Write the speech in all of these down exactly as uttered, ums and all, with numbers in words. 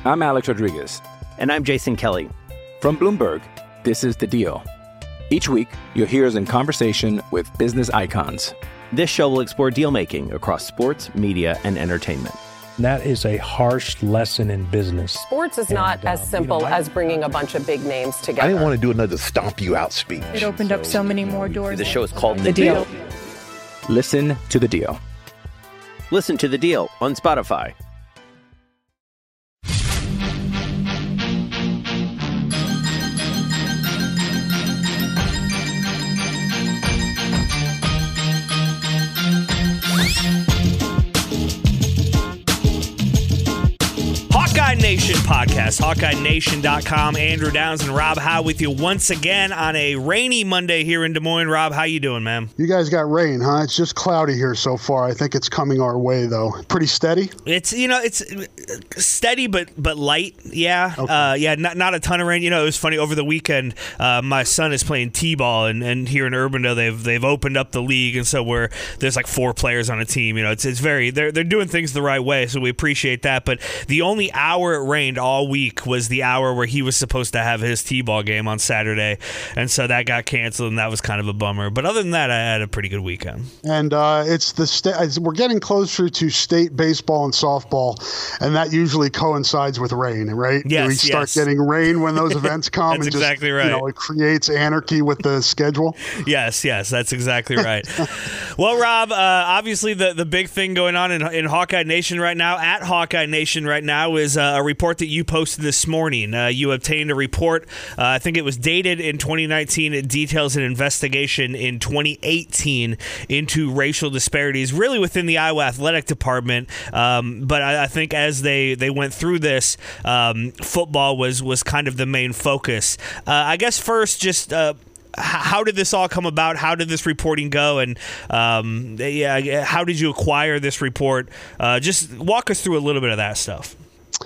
I'm Alex Rodriguez. And I'm Jason Kelly. From Bloomberg, this is The Deal. Each week, you'll hear us in conversation with business icons. This show will explore deal-making across sports, media, and entertainment. That is a harsh lesson in business. Sports is not and, uh, as simple you know, I, as bringing a bunch of big names together. I didn't want to do another stomp you out speech. It opened so, up so many more doors. The show is called The, the deal. deal. Listen to The Deal. Listen to The Deal on Spotify. Hawkeye Nation podcast, Hawkeye Nation dot com. Andrew Downs and Rob Howe with you once again on a rainy Monday here in Des Moines. Rob, how you doing, man? You guys got rain, huh? It's just cloudy here so far. I think it's coming our way, though. Pretty steady? It's, you know, it's steady but but light, yeah. Okay. Uh, yeah, not not a ton of rain. You know, it was funny, over the weekend, uh, my son is playing T-ball, and, and here in Urbandale, they've they've opened up the league, and so we're, there's like four players on a team. You know, it's it's very, they're, they're doing things the right way, so we appreciate that. But the only hour it rained all week was the hour where he was supposed to have his T-ball game on Saturday, and so that got canceled, and that was kind of a bummer. But other than that, I had a pretty good weekend. And uh, it's the sta- we're getting closer to state baseball and softball, and that usually coincides with rain, right? Yes, we start yes. getting rain when those events come. That's and exactly just, right. You know, it creates anarchy with the schedule. Yes, yes, that's exactly right. Well, Rob, uh, obviously the, the big thing going on in, in Hawkeye Nation right now, at Hawkeye Nation right now, is uh, a report that you posted this morning. Uh, you obtained a report, uh, I think it was dated in twenty nineteen. It details an investigation in twenty eighteen into racial disparities, really within the Iowa Athletic Department. Um, but I, I think as they, they went through this, um, football was, was kind of the main focus. Uh, I guess first, just uh, how did this all come about? How did this reporting go? And um, yeah, how did you acquire this report? Uh, just walk us through a little bit of that stuff.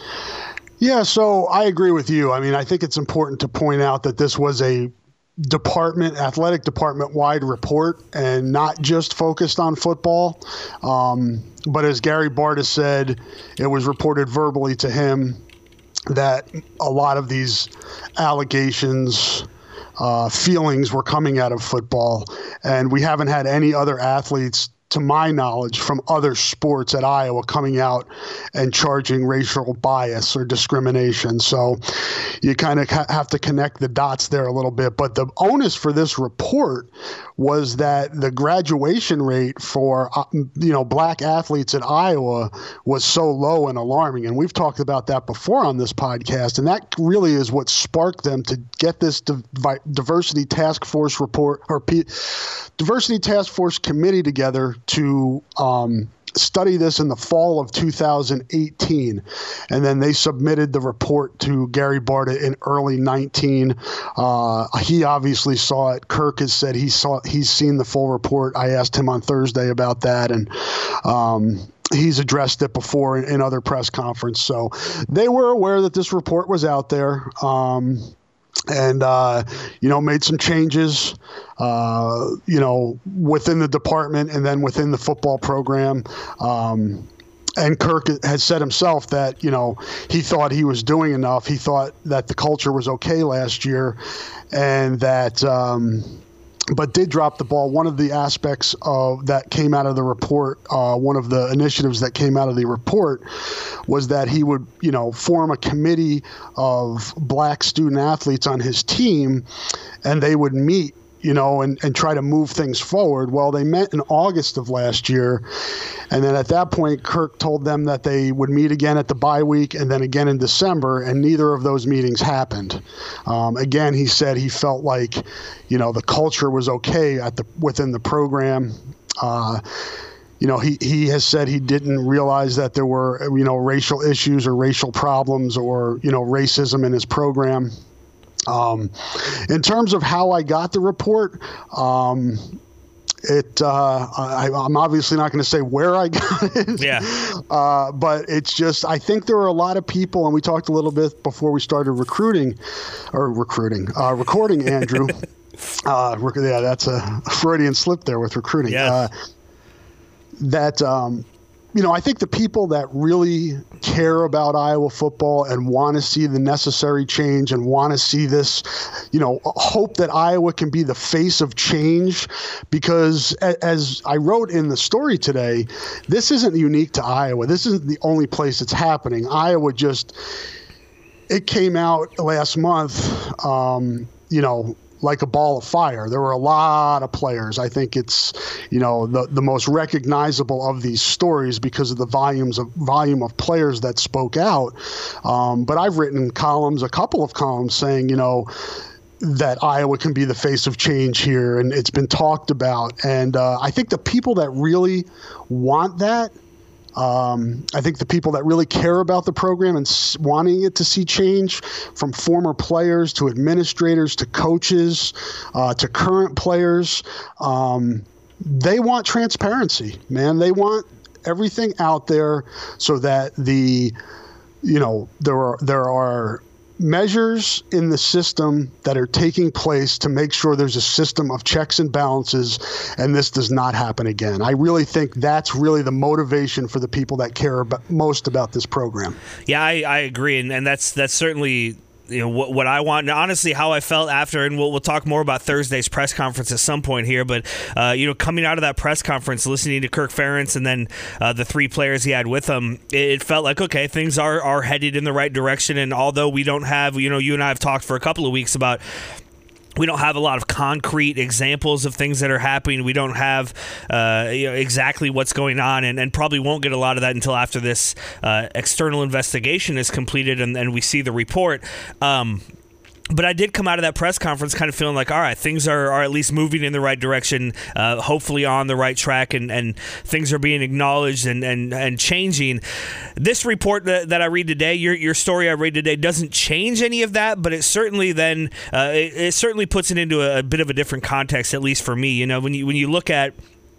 Yeah, so I agree with you. I mean, I think it's important to point out that this was a department, athletic department-wide report, and not just focused on football. Um, but as Gary Barta said, it was reported verbally to him that a lot of these allegations, uh, feelings were coming out of football, and we haven't had any other athletes, to my knowledge, from other sports at Iowa coming out and charging racial bias or discrimination. So you kind of ha- have to connect the dots there a little bit. But the onus for this report was that the graduation rate for, uh, you know, black athletes at Iowa was so low and alarming. And we've talked about that before on this podcast. And that really is what sparked them to get this div- diversity task force report or P- diversity task force committee together to um, study this in the fall of two thousand eighteen. And then they submitted the report to Gary Barta in early nineteen. Uh, he obviously saw it. Kirk has said he saw, he's seen the full report. I asked him on Thursday about that, and um, he's addressed it before in, in other press conference. So they were aware that this report was out there. Um, and, uh, you know, made some changes, uh, you know, within the department and then within the football program. Um, and Kirk has said himself that, you know, he thought he was doing enough. He thought that the culture was okay last year, and that, um, but did drop the ball. One of the aspects of that came out of the report, uh, one of the initiatives that came out of the report was that he would, you know, form a committee of black student athletes on his team, and they would meet, you know, and, and try to move things forward. Well, they met in August of last year. And then at that point, Kirk told them that they would meet again at the bye week and then again in December, and neither of those meetings happened. Um, again, he said he felt like, you know, the culture was okay at the within the program. Uh, you know, he, he has said he didn't realize that there were, you know, racial issues or racial problems or, you know, racism in his program. Um, in terms of how I got the report, um, it uh, I, I'm obviously not going to say where I got it. Yeah. Uh, but it's just, I think there were a lot of people, and we talked a little bit before we started recruiting, or recruiting, uh, recording, Andrew. uh, rec- yeah, that's a Freudian slip there with recruiting. Yes. Uh, that, um, you know, I think the people that really care about Iowa football and want to see the necessary change and want to see this, you know, hope that Iowa can be the face of change, because as I wrote in the story today, this isn't unique to Iowa. This isn't the only place it's happening. Iowa just, it came out last month, um, you know, like a ball of fire. There were a lot of players. I think it's, you know, the, the most recognizable of these stories because of the volumes of volume of players that spoke out. Um, but I've written columns, a couple of columns saying, you know, that Iowa can be the face of change here, and it's been talked about. And uh, I think the people that really want that, Um, I think the people that really care about the program and s- wanting it to see change, from former players to administrators to coaches uh, to current players, um, they want transparency, man. They want everything out there so that the, you know, there are there are measures in the system that are taking place to make sure there's a system of checks and balances, and this does not happen again. I really think that's really the motivation for the people that care about, most about this program. Yeah, I, I agree, and, and that's that's certainly, you know, what, what I want, and honestly how I felt after, and we'll, we'll talk more about Thursday's press conference at some point here, but uh, you know, coming out of that press conference, listening to Kirk Ferentz and then uh, the three players he had with him, it, it felt like, okay, things are, are headed in the right direction. And although we don't have, you know, you and I have talked for a couple of weeks about, we don't have a lot of concrete examples of things that are happening. We don't have uh, you know, exactly what's going on, and, and probably won't get a lot of that until after this uh, external investigation is completed and, and we see the report. Um, But I did come out of that press conference kind of feeling like, all right, things are, are at least moving in the right direction, uh, hopefully on the right track, and, and things are being acknowledged and, and, and changing. This report that, that I read today, your your story I read today, doesn't change any of that, but it certainly then uh, it, it certainly puts it into a, a bit of a different context, at least for me. You know, when you when you look at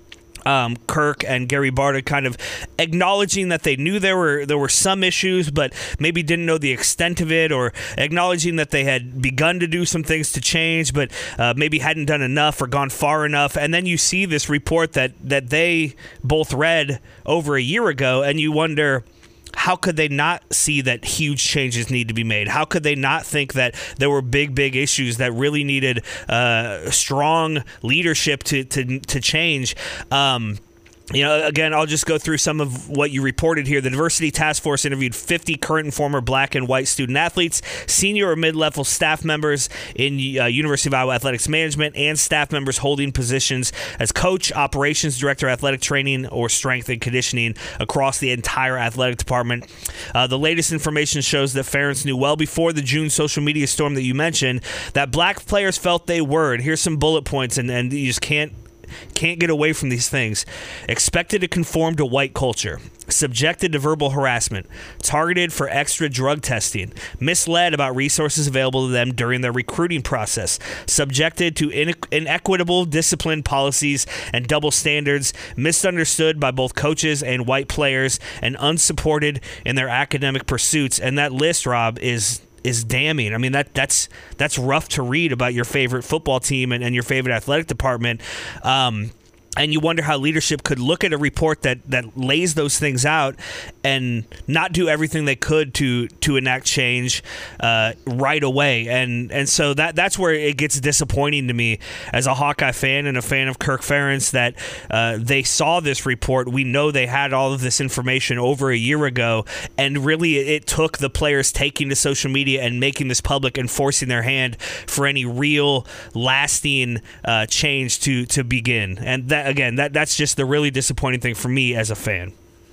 Um, Kirk and Gary Barta kind of acknowledging that they knew there were there were some issues, but maybe didn't know the extent of it, or acknowledging that they had begun to do some things to change, but uh, maybe hadn't done enough or gone far enough. And then you see this report that that they both read over a year ago, and you wonder, how could they not see that huge changes need to be made? How could they not think that there were big, big issues that really needed uh, strong leadership to to, to change? Um, You know, again, I'll just go through some of what you reported here. The Diversity Task Force interviewed fifty current and former black and white student athletes, senior or mid-level staff members in uh, University of Iowa Athletics Management, and staff members holding positions as coach, operations director, athletic training, or strength and conditioning across the entire athletic department. Uh, the latest information shows that Ferentz knew well before the June social media storm that you mentioned that black players felt they were, and here's some bullet points, and, and you just can't Can't get away from these things. Expected to conform to white culture. Subjected to verbal harassment. Targeted for extra drug testing. Misled about resources available to them during their recruiting process. Subjected to ine- inequitable discipline policies and double standards. Misunderstood by both coaches and white players. And unsupported in their academic pursuits. And that list, Rob, is... is damning. I mean, that that's that's rough to read about your favorite football team and, and your favorite athletic department. Um, and you wonder how leadership could look at a report that, that lays those things out and not do everything they could to to enact change uh, right away. And and so that that's where it gets disappointing to me as a Hawkeye fan and a fan of Kirk Ferentz, that uh, they saw this report. We know they had all of this information over a year ago, and really it took the players taking to social media and making this public and forcing their hand for any real lasting uh, change to to begin. And that, again, that that's just the really disappointing thing for me as a fan.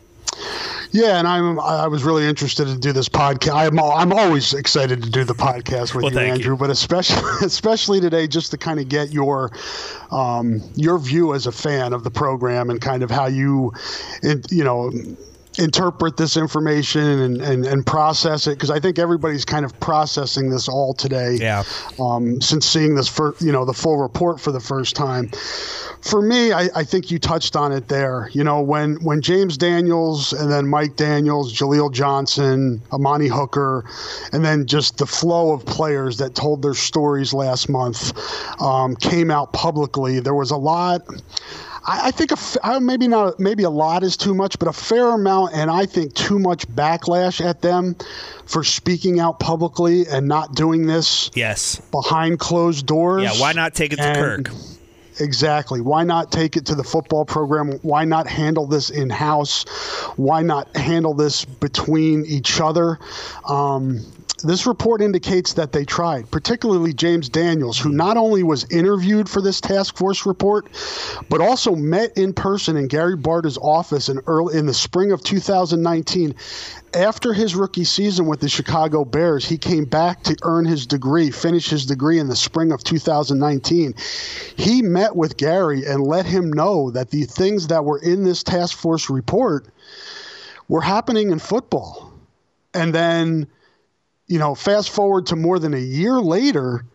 Yeah, and I'm I was really interested to do this podcast. I'm I'm always excited to do the podcast with well, you, Andrew, you. but especially especially today, just to kind of get your um, your view as a fan of the program and kind of how you, you know, interpret this information and, and, and process it, because I think everybody's kind of processing this all today. Yeah. Um, since seeing this for you know the full report for the first time. For me, I, I think you touched on it there. You know, when when James Daniels and then Mike Daniels, Jaleel Johnson, Amani Hooker, and then just the flow of players that told their stories last month um, came out publicly. There was a lot. I, I think a f- maybe not maybe a lot is too much, but a fair amount, and I think too much backlash at them for speaking out publicly and not doing this yes. behind closed doors. Yeah, why not take it to and, Kirk? Exactly. Why not take it to the football program? Why not handle this in-house? Why not handle this between each other? Um, this report indicates that they tried, particularly James Daniels, who not only was interviewed for this task force report, but also met in person in Gary Barta's office in early in the spring of two thousand nineteen. After his rookie season with the Chicago Bears, he came back to earn his degree, finish his degree in the spring of two thousand nineteen. He met with Gary and let him know that the things that were in this task force report were happening in football. And then, you know, fast forward to more than a year later,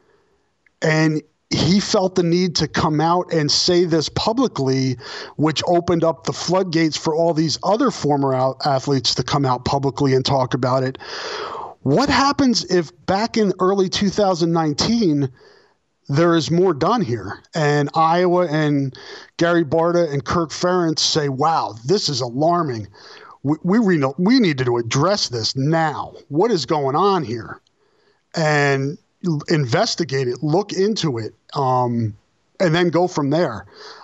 and he felt the need to come out and say this publicly, which opened up the floodgates for all these other former athletes to come out publicly and talk about it. What happens if back in early two thousand nineteen, there is more done here, and Iowa and Gary Barta and Kirk Ferentz say, wow, this is alarming. We, we, re- we need to address this now. What is going on here? And investigate it, look into it, um, and then go from there.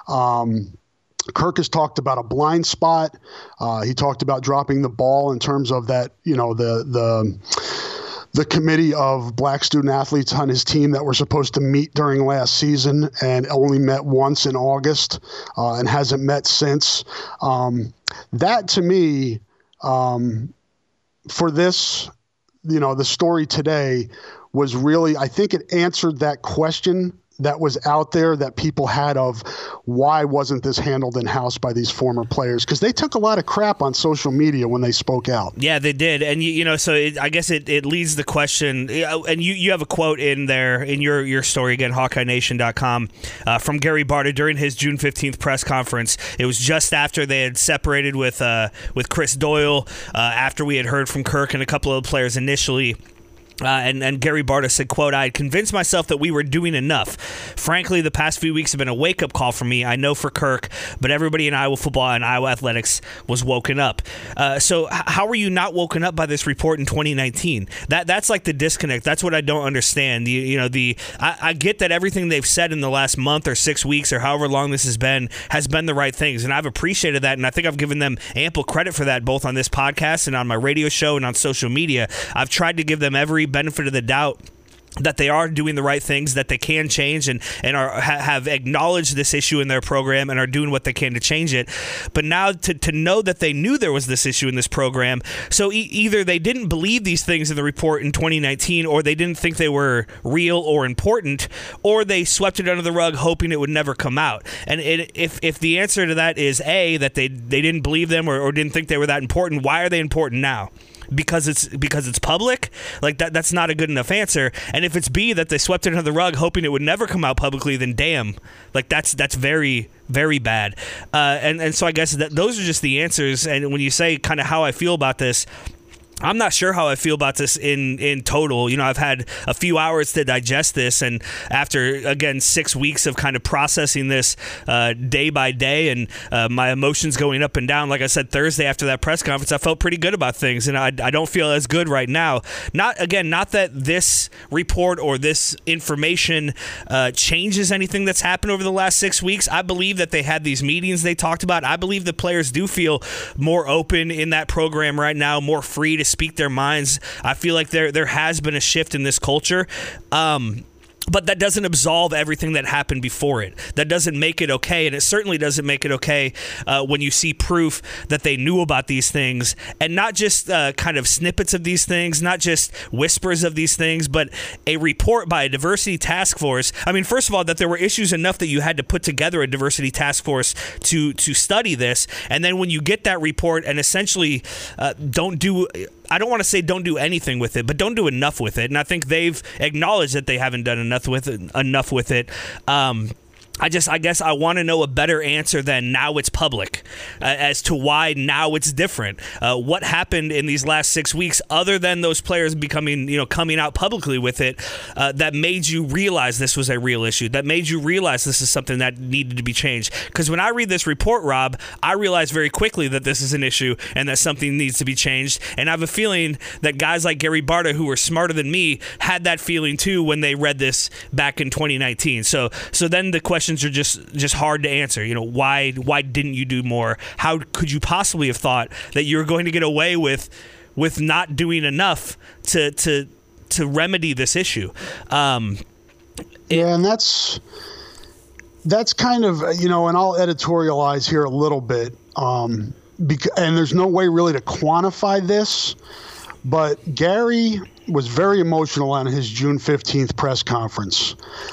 Um, Kirk has talked about a blind spot. Uh, he talked about dropping the ball in terms of that, you know, the the the committee of black student athletes on his team that were supposed to meet during last season and only met once in August uh, and hasn't met since. Um, that to me, um, for this, you know, the story today was really, I think it answered that question that was out there that people had of why wasn't this handled in-house by these former players? Because they took a lot of crap on social media when they spoke out. Yeah, they did. And, you, you know, so it, I guess it, it leads the question, and you, you have a quote in there, in your, your story, again, Hawkeye Nation dot com, uh, from Gary Barta during his June fifteenth press conference. It was just after they had separated with, uh, with Chris Doyle, uh, after we had heard from Kirk and a couple of players initially. Uh, and, and Gary Barta said, quote, I had convinced myself that we were doing enough. Frankly, the past few weeks have been a wake-up call for me. I know for Kirk, but everybody in Iowa football and Iowa athletics was woken up. Uh, so h- how were you not woken up by this report in twenty nineteen? That That's like the disconnect. That's what I don't understand. The, you know, the I, I get that everything they've said in the last month or six weeks or however long this has been has been the right things, and I've appreciated that, and I think I've given them ample credit for that, both on this podcast and on my radio show and on social media. I've tried to give them every benefit of the doubt that they are doing the right things, that they can change and, and are ha, have acknowledged this issue in their program and are doing what they can to change it. But now to, to know that they knew there was this issue in this program, so e- either they didn't believe these things in the report in twenty nineteen, or they didn't think they were real or important, or they swept it under the rug hoping it would never come out. And it, if if the answer to that is A, that they, they didn't believe them or, or didn't think they were that important, why are they important now? Because it's because it's public? Like that that's not a good enough answer. And if it's B, that they swept it under the rug hoping it would never come out publicly, then damn, like that's that's very very bad. Uh, and and so I guess that those are just the answers. And when you say kind of how I feel about this, I'm not sure how I feel about this in, in total. You know, I've had a few hours to digest this, and after, again, six weeks of kind of processing this uh, day by day and uh, my emotions going up and down, like I said, Thursday after that press conference, I felt pretty good about things, and I, I don't feel as good right now. Not, again, not that this report or this information uh, changes anything that's happened over the last six weeks. I believe that they had these meetings they talked about. I believe the players do feel more open in that program right now, more free to speak their minds. I feel like there there has been a shift in this culture. Um, But that doesn't absolve everything that happened before it. That doesn't make it okay, and it certainly doesn't make it okay uh, when you see proof that they knew about these things, and not just uh, kind of snippets of these things, not just whispers of these things, but a report by a diversity task force. I mean, first of all, that there were issues enough that you had to put together a diversity task force to to study this, and then when you get that report and essentially uh, don't do... I don't want to say don't do anything with it, but don't do enough with it. And I think they've acknowledged that they haven't done enough with it. Enough with it. Um, I just, I guess I want to know a better answer than now it's public uh, as to why now it's different. Uh, what happened in these last six weeks other than those players becoming, you know, coming out publicly with it uh, that made you realize this was a real issue, that made you realize this is something that needed to be changed? Because when I read this report, Rob, I realize very quickly that this is an issue and that something needs to be changed. And I have a feeling that guys like Gary Barta, who were smarter than me, had that feeling too when they read this back in twenty nineteen. So, so then the question are just just hard to answer. You know, why why didn't you do more? How could you possibly have thought that you were going to get away with with not doing enough to to to remedy this issue? Um, it, yeah, and that's that's kind of, you know, and I'll editorialize here a little bit. Um, because, and there's no way really to quantify this, but Gary was very emotional on his June fifteenth press conference.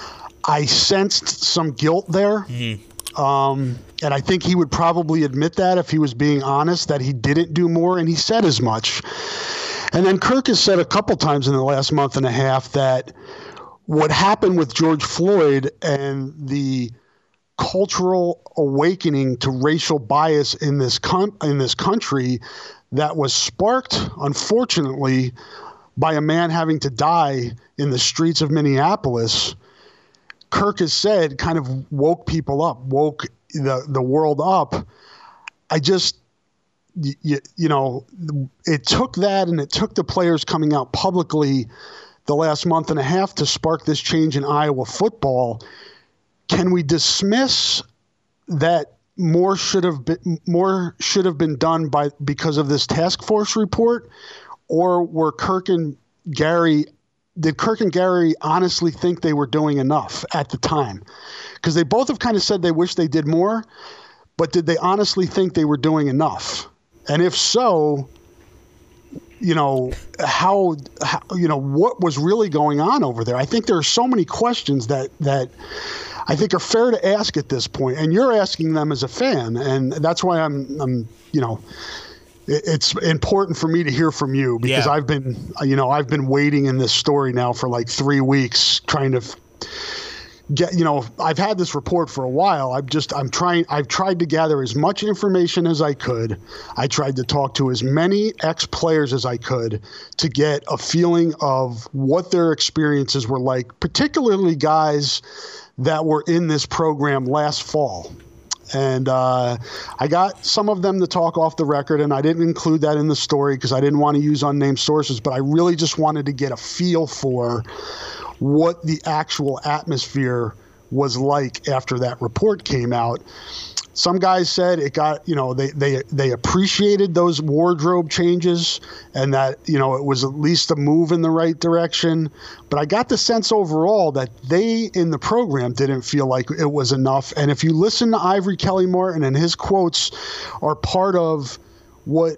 I sensed some guilt there. Mm-hmm. Um, and I think he would probably admit that if he was being honest, that he didn't do more, and he said as much. And then Kirk has said a couple times in the last month and a half that what happened with George Floyd and the cultural awakening to racial bias in this com- in this country that was sparked, unfortunately, by a man having to die in the streets of Minneapolis, Kirk has said, kind of woke people up, woke the, the world up. I just, you, you know, it took that, and it took the players coming out publicly the last month and a half to spark this change in Iowa football. Can we dismiss that more should have been more should have been done by because of this task force report, or were Kirk and Gary? Did Kirk and Gary honestly think they were doing enough at the time? Because they both have kind of said they wish they did more, but did they honestly think they were doing enough? And if so, you know, how, how you know, what was really going on over there? I think there are so many questions that that I think are fair to ask at this point, and you're asking them as a fan, and that's why I'm, I'm, you know, it's important for me to hear from you because yeah. I've been, you know, I've been waiting in this story now for like three weeks trying to get, you know, I've had this report for a while. I've just, I'm trying, I've tried to gather as much information as I could. I tried to talk to as many ex-players as I could to get a feeling of what their experiences were like, particularly guys that were in this program last fall. And uh, I got some of them to talk off the record, and I didn't include that in the story because I didn't want to use unnamed sources, but I really just wanted to get a feel for what the actual atmosphere was like after that report came out. Some guys said it got, you know, they, they, they appreciated those wardrobe changes and that, you know, it was at least a move in the right direction. But I got the sense overall that they in the program didn't feel like it was enough. And if you listen to Ivory Kelly Martin, and his quotes are part of what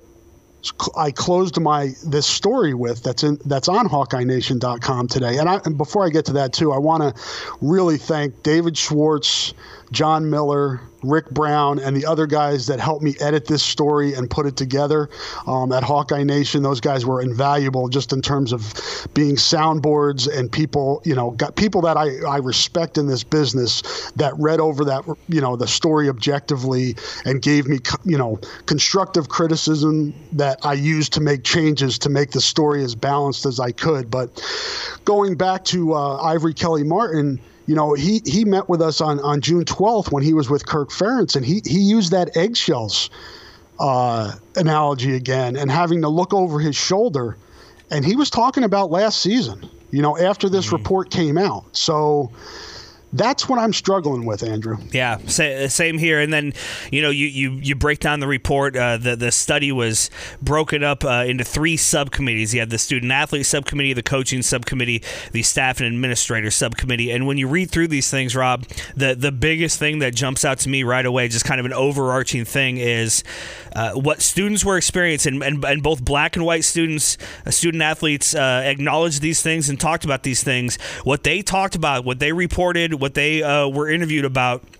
I closed my this story with that's in that's on Hawkeye Nation dot com today. And, I, and before I get to that too, I want to really thank David Schwartz, John Miller, Rick Brown, and the other guys that helped me edit this story and put it together um, at Hawkeye Nation. Those guys were invaluable just in terms of being soundboards and people, you know, got people that I, I respect in this business that read over that, you know, the story objectively and gave me, you know, constructive criticism that I used to make changes to make the story as balanced as I could. But going back to uh, Ivory Kelly Martin, you know, he, he met with us on, on June twelfth when he was with Kirk Ferentz, and he, he used that eggshells uh, analogy again and having to look over his shoulder. And he was talking about last season, you know, after this mm-hmm. report came out. So that's what I'm struggling with, Andrew. Yeah, same here. And then, you know, you, you, you break down the report. Uh, the, the study was broken up uh, into three subcommittees. You had the student-athlete subcommittee, the coaching subcommittee, the staff and administrator subcommittee. And when you read through these things, Rob, the, the biggest thing that jumps out to me right away, just kind of an overarching thing, is uh, what students were experiencing. And, and both black and white students, uh, student-athletes uh, acknowledged these things and talked about these things. What they talked about, what they reported, what they uh, were interviewed about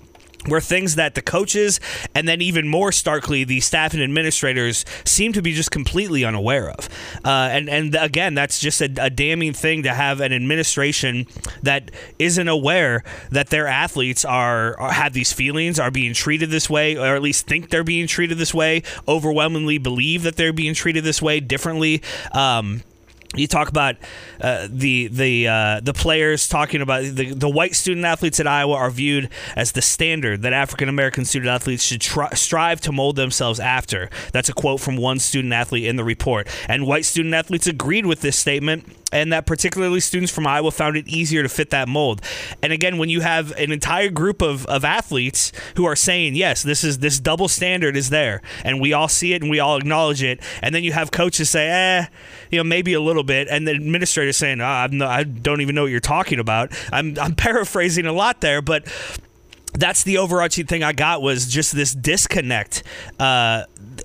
were things that the coaches and then even more starkly the staff and administrators seem to be just completely unaware of. Uh, and, and again, that's just a, a damning thing to have an administration that isn't aware that their athletes are, are have these feelings, are being treated this way, or at least think they're being treated this way, overwhelmingly believe that they're being treated this way differently. Um, You talk about uh, the the uh, the players talking about the, the white student athletes at Iowa are viewed as the standard that African American student athletes should try, strive to mold themselves after. That's a quote from one student athlete in the report. And white student athletes agreed with this statement, and that particularly students from Iowa found it easier to fit that mold. And again, when you have an entire group of, of athletes who are saying, yes, this is this double standard is there, and we all see it and we all acknowledge it, and then you have coaches say, eh, you know, maybe a little bit, and the administrator saying, oh, I'm not, I don't even know what you're talking about. I'm I'm paraphrasing a lot there, but that's the overarching thing I got was just this disconnect, uh,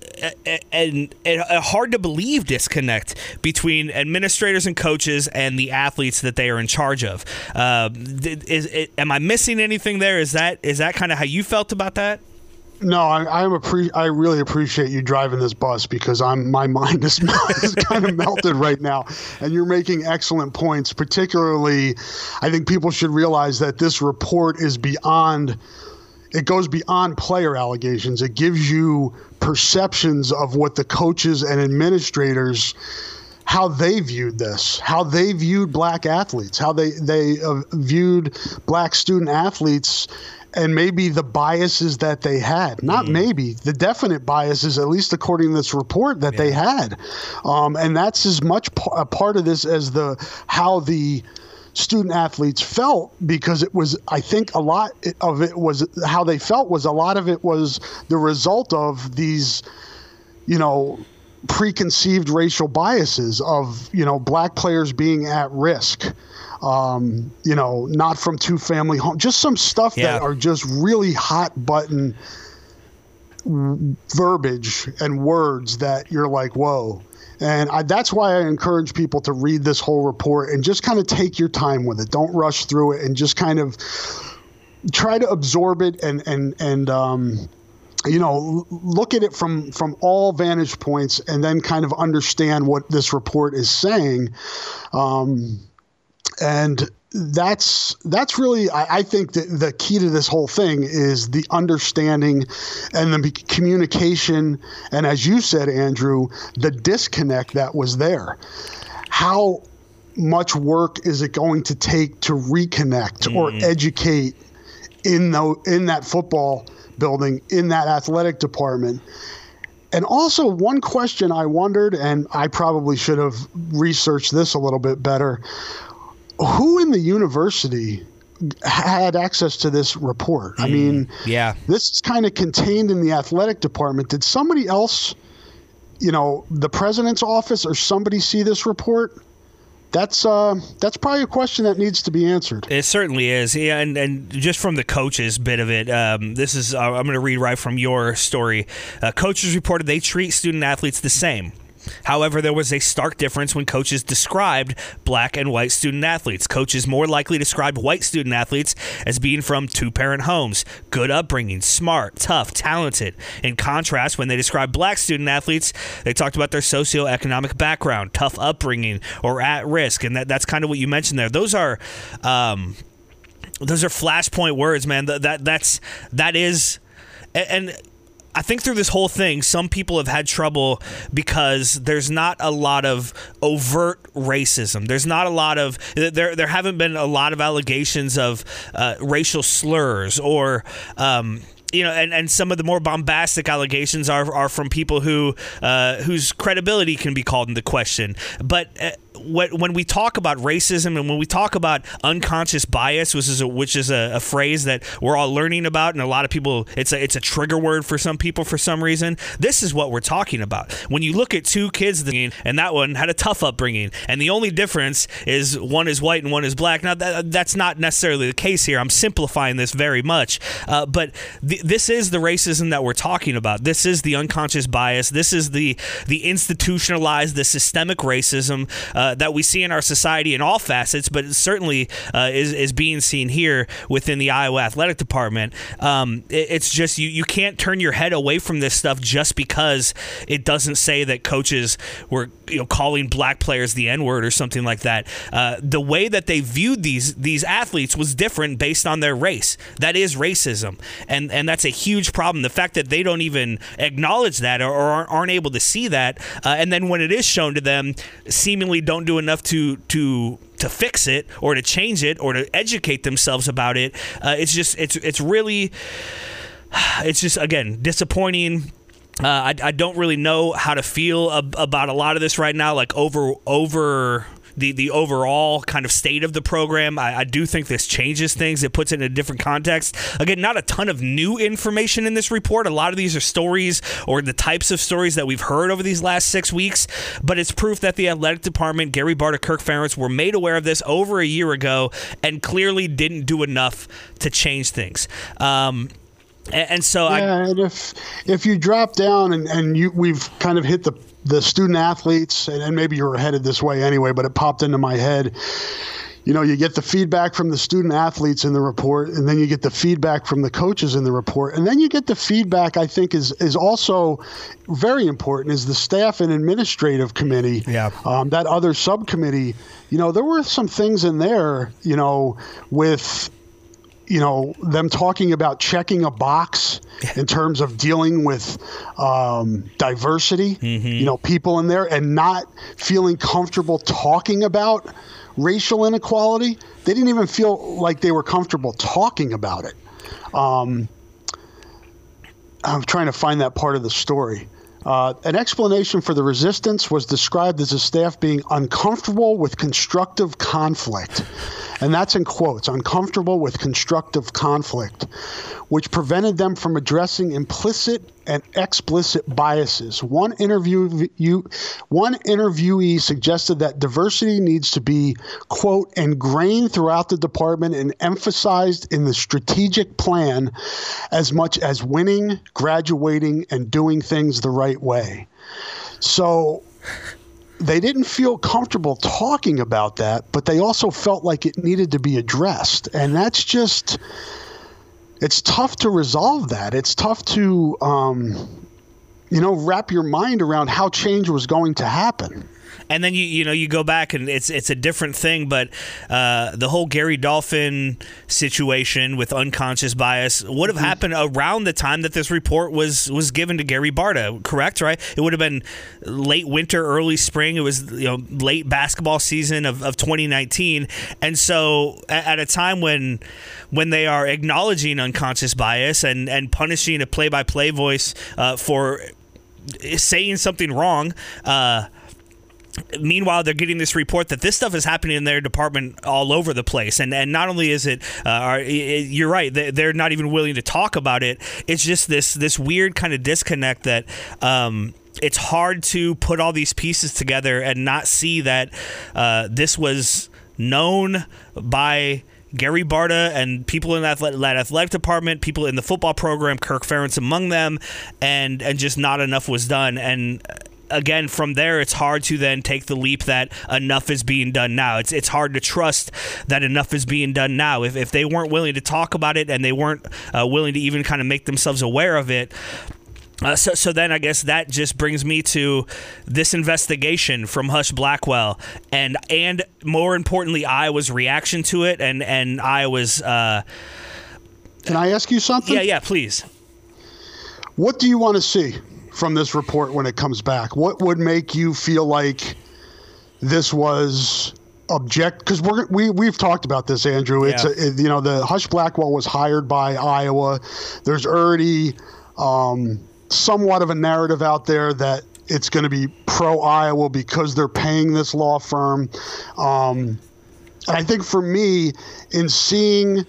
and, and a hard to believe disconnect between administrators and coaches and the athletes that they are in charge of. Uh, is, is, am I missing anything there? Is that is that kind of how you felt about that? No, I, I'm appre- I really appreciate you driving this bus because I'm my mind is, is kind of melted right now, and you're making excellent points. Particularly, I think people should realize that this report is beyond. It goes beyond player allegations. It gives you perceptions of what the coaches and administrators, how they viewed this, how they viewed black athletes, how they they uh, viewed black student athletes. And maybe the biases that they had, not mm. maybe, the definite biases, at least according to this report, that yeah. they had. Um, and that's as much p- a part of this as the how the student athletes felt, because it was, I think a lot of it was, how they felt was a lot of it was the result of these, you know, preconceived racial biases of, you know, black players being at risk. Um, you know, not from two family homes, just some stuff yeah. that are just really hot button verbiage and words that you're like, whoa. And I, that's why I encourage people to read this whole report and just kind of take your time with it. Don't rush through it and just kind of try to absorb it and, and, and, um, you know, look at it from, from all vantage points and then kind of understand what this report is saying. Um, And that's that's really, I, I think, that the key to this whole thing is the understanding and the communication. And as you said, Andrew, the disconnect that was there. How much work is it going to take to reconnect mm. or educate in the, in that football building, in that athletic department? And also one question I wondered, and I probably should have researched this a little bit better, who in the university had access to this report? I mean, yeah, this is kind of contained in the athletic department. Did somebody else, you know, the president's office or somebody see this report? That's uh, that's probably a question that needs to be answered. It certainly is. Yeah, and, and just from the coaches bit of it, um, this is, uh, I'm going to read right from your story. Uh, coaches reported they treat student athletes the same. However, there was a stark difference when coaches described black and white student athletes. Coaches more likely described white student athletes as being from two-parent homes, good upbringing, smart, tough, talented. In contrast, when they described black student athletes, they talked about their socioeconomic background, tough upbringing, or at risk. And that, that's kind of what you mentioned there. Those are um, those are flashpoint words, man. That, that that's that is, and. I think through this whole thing, some people have had trouble because there's not a lot of overt racism. There's not a lot of there. There haven't been a lot of allegations of uh, racial slurs or. Um, You know, and, and some of the more bombastic allegations are are from people who uh, whose credibility can be called into question. But uh, when, when we talk about racism and when we talk about unconscious bias, which is a, which is a, a phrase that we're all learning about, and a lot of people, it's a it's a trigger word for some people for some reason. This is what we're talking about. When you look at two kids, and that one had a tough upbringing, and the only difference is one is white and one is black. Now that, that's not necessarily the case here. I'm simplifying this very much, uh, but the This is the racism that we're talking about. This is the unconscious bias. This is the the institutionalized, the systemic racism uh, uh, that we see in our society in all facets, but it certainly uh, is is being seen here within the Iowa Athletic Department. Um, it, it's just you you can't turn your head away from this stuff just because it doesn't say that coaches were you know calling black players the N-word or something like that. Uh, the way that they viewed these these athletes was different based on their race. That is racism, and and that's a huge problem. The fact that they don't even acknowledge that or, or aren't able to see that, uh, and then when it is shown to them, seemingly don't do enough to to to fix it or to change it or to educate themselves about it. Uh, it's just it's it's really it's just again disappointing. Uh, I, I don't really know how to feel ab- about a lot of this right now, like over over the, the overall kind of state of the program. I, I do think this changes things. It puts it in a different context. Again, not a ton of new information in this report. A lot of these are stories or the types of stories that we've heard over these last six weeks, but it's proof that the athletic department, Gary Barta, Kirk Ferentz, were made aware of this over a year ago and clearly didn't do enough to change things. Um, And so, yeah, I, and if if you drop down and, and you we've kind of hit the the student athletes, and, and maybe you were headed this way anyway, but it popped into my head. You know, you get the feedback from the student athletes in the report, and then you get the feedback from the coaches in the report, and then you get the feedback. I think is is also very important is the staff and administrative committee. Yeah, um, that other subcommittee. You know, there were some things in there. You know, with. You know, them talking about checking a box in terms of dealing with um, diversity, mm-hmm. you know, people in there and not feeling comfortable talking about racial inequality. They didn't even feel like they were comfortable talking about it. Um, I'm trying to find that part of the story. Uh, an explanation for the resistance was described as the staff being uncomfortable with constructive conflict. And that's in quotes, uncomfortable with constructive conflict, which prevented them from addressing implicit and explicit biases. One interview, you, one interviewee suggested that diversity needs to be, quote, ingrained throughout the department and emphasized in the strategic plan as much as winning, graduating, and doing things the right way. So they didn't feel comfortable talking about that, but they also felt like it needed to be addressed. And that's just, it's tough to resolve that. It's tough to, um, you know, wrap your mind around how change was going to happen. And then you you know you go back and it's it's a different thing, but uh, the whole Gary Dolphin situation with unconscious bias would have mm-hmm. happened around the time that this report was was given to Gary Barta, correct? Right? It would have been late winter, early spring. It was you know late basketball season of, of twenty nineteen, and so at, at a time when when they are acknowledging unconscious bias and and punishing a play-by-play voice uh, for saying something wrong. Uh, Meanwhile, they're getting this report that this stuff is happening in their department all over the place. And and not only is it, uh, are, you're right, they're not even willing to talk about it. It's just this this weird kind of disconnect that um, it's hard to put all these pieces together and not see that uh, this was known by Gary Barta and people in that athletic department, people in the football program, Kirk Ferentz among them, and and just not enough was done. And again, from there, it's hard to then take the leap that enough is being done now. It's it's hard to trust that enough is being done now. If if they weren't willing to talk about it and they weren't uh, willing to even kind of make themselves aware of it, Uh, so, so then I guess that just brings me to this investigation from Hush Blackwell, and and more importantly, Iowa's reaction to it, and and Iowa's. Uh, Can I ask you something? Yeah, yeah, please. What do you want to see from this report when it comes back? What would make you feel like this was object? Because we're we we've talked about this, Andrew. It's yeah. a, it, you know the Hush Blackwell was hired by Iowa. There's already. Um, somewhat of a narrative out there that it's going to be pro-Iowa because they're paying this law firm. Um, and I think for me, in seeing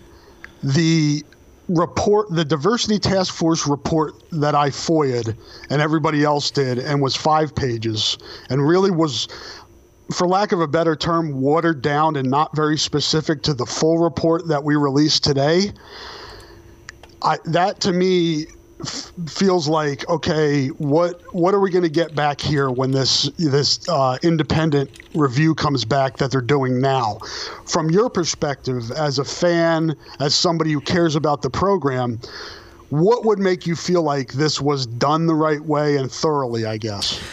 the report, the Diversity Task Force report that I F O I A'd and everybody else did, and was five pages and really was, for lack of a better term, watered down and not very specific to the full report that we released today, I, that to me f- feels like, okay, what what are we going to get back here when this this uh, independent review comes back that they're doing now? From your perspective, as a fan, as somebody who cares about the program, what would make you feel like this was done the right way and thoroughly, I guess?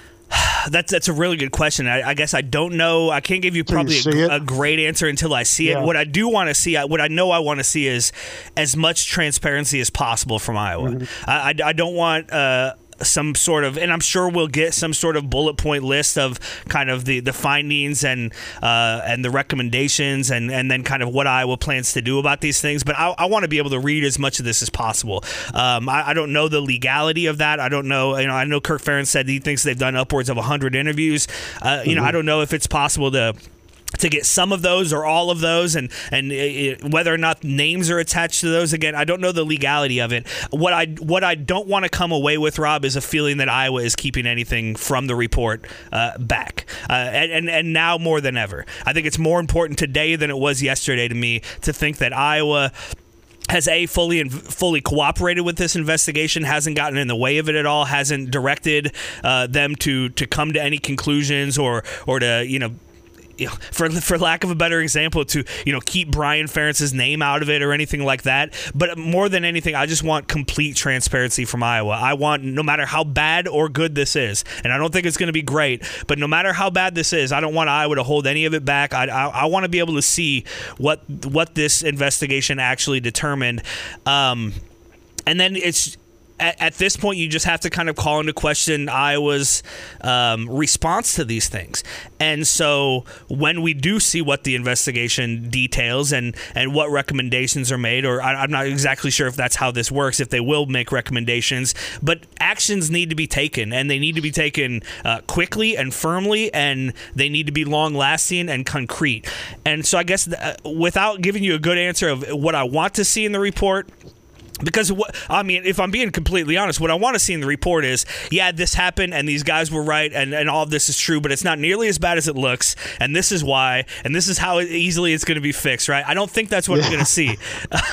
That's that's a really good question. I, I guess I don't know. I can't give you probably you a, a great answer until I see yeah. it. What I do want to see, what I know I want to see is as much transparency as possible from Iowa. Mm-hmm. I, I, I don't want uh, some sort of, and I'm sure we'll get some sort of bullet point list of kind of the, the findings and uh, and the recommendations and, and then kind of what Iowa plans to do about these things. But I, I want to be able to read as much of this as possible. Um, I, I don't know the legality of that. I don't know. You know, I know Kirk Ferentz said he thinks they've done upwards of one hundred interviews. Uh, you mm-hmm. know, I don't know if it's possible to. to get some of those or all of those, and and it, whether or not names are attached to those. Again, I don't know the legality of it. What I what I don't want to come away with, Rob, is a feeling that Iowa is keeping anything from the report uh, back, uh, and, and and now more than ever. I think it's more important today than it was yesterday to me to think that Iowa has a fully and fully cooperated with this investigation, hasn't gotten in the way of it at all, hasn't directed uh, them to to come to any conclusions or or to you know. You know, for for lack of a better example, to you know keep Brian Ferentz's name out of it or anything like that. But more than anything, I just want complete transparency from Iowa. I want, no matter how bad or good this is, and I don't think it's going to be great, but no matter how bad this is, I don't want Iowa to hold any of it back. I I, I want to be able to see what what this investigation actually determined, um, and then it's. At this point, you just have to kind of call into question Iowa's um, response to these things. And so when we do see what the investigation details and, and what recommendations are made, or I, I'm not exactly sure if that's how this works, if they will make recommendations, but actions need to be taken, and they need to be taken uh, quickly and firmly, and they need to be long-lasting and concrete. And so I guess th- without giving you a good answer of what I want to see in the report, because, what, I mean, if I'm being completely honest, what I want to see in the report is, yeah, this happened and these guys were right and, and all of this is true, but it's not nearly as bad as it looks, and this is why, and this is how easily it's going to be fixed, right? I don't think that's what yeah. I'm going to see.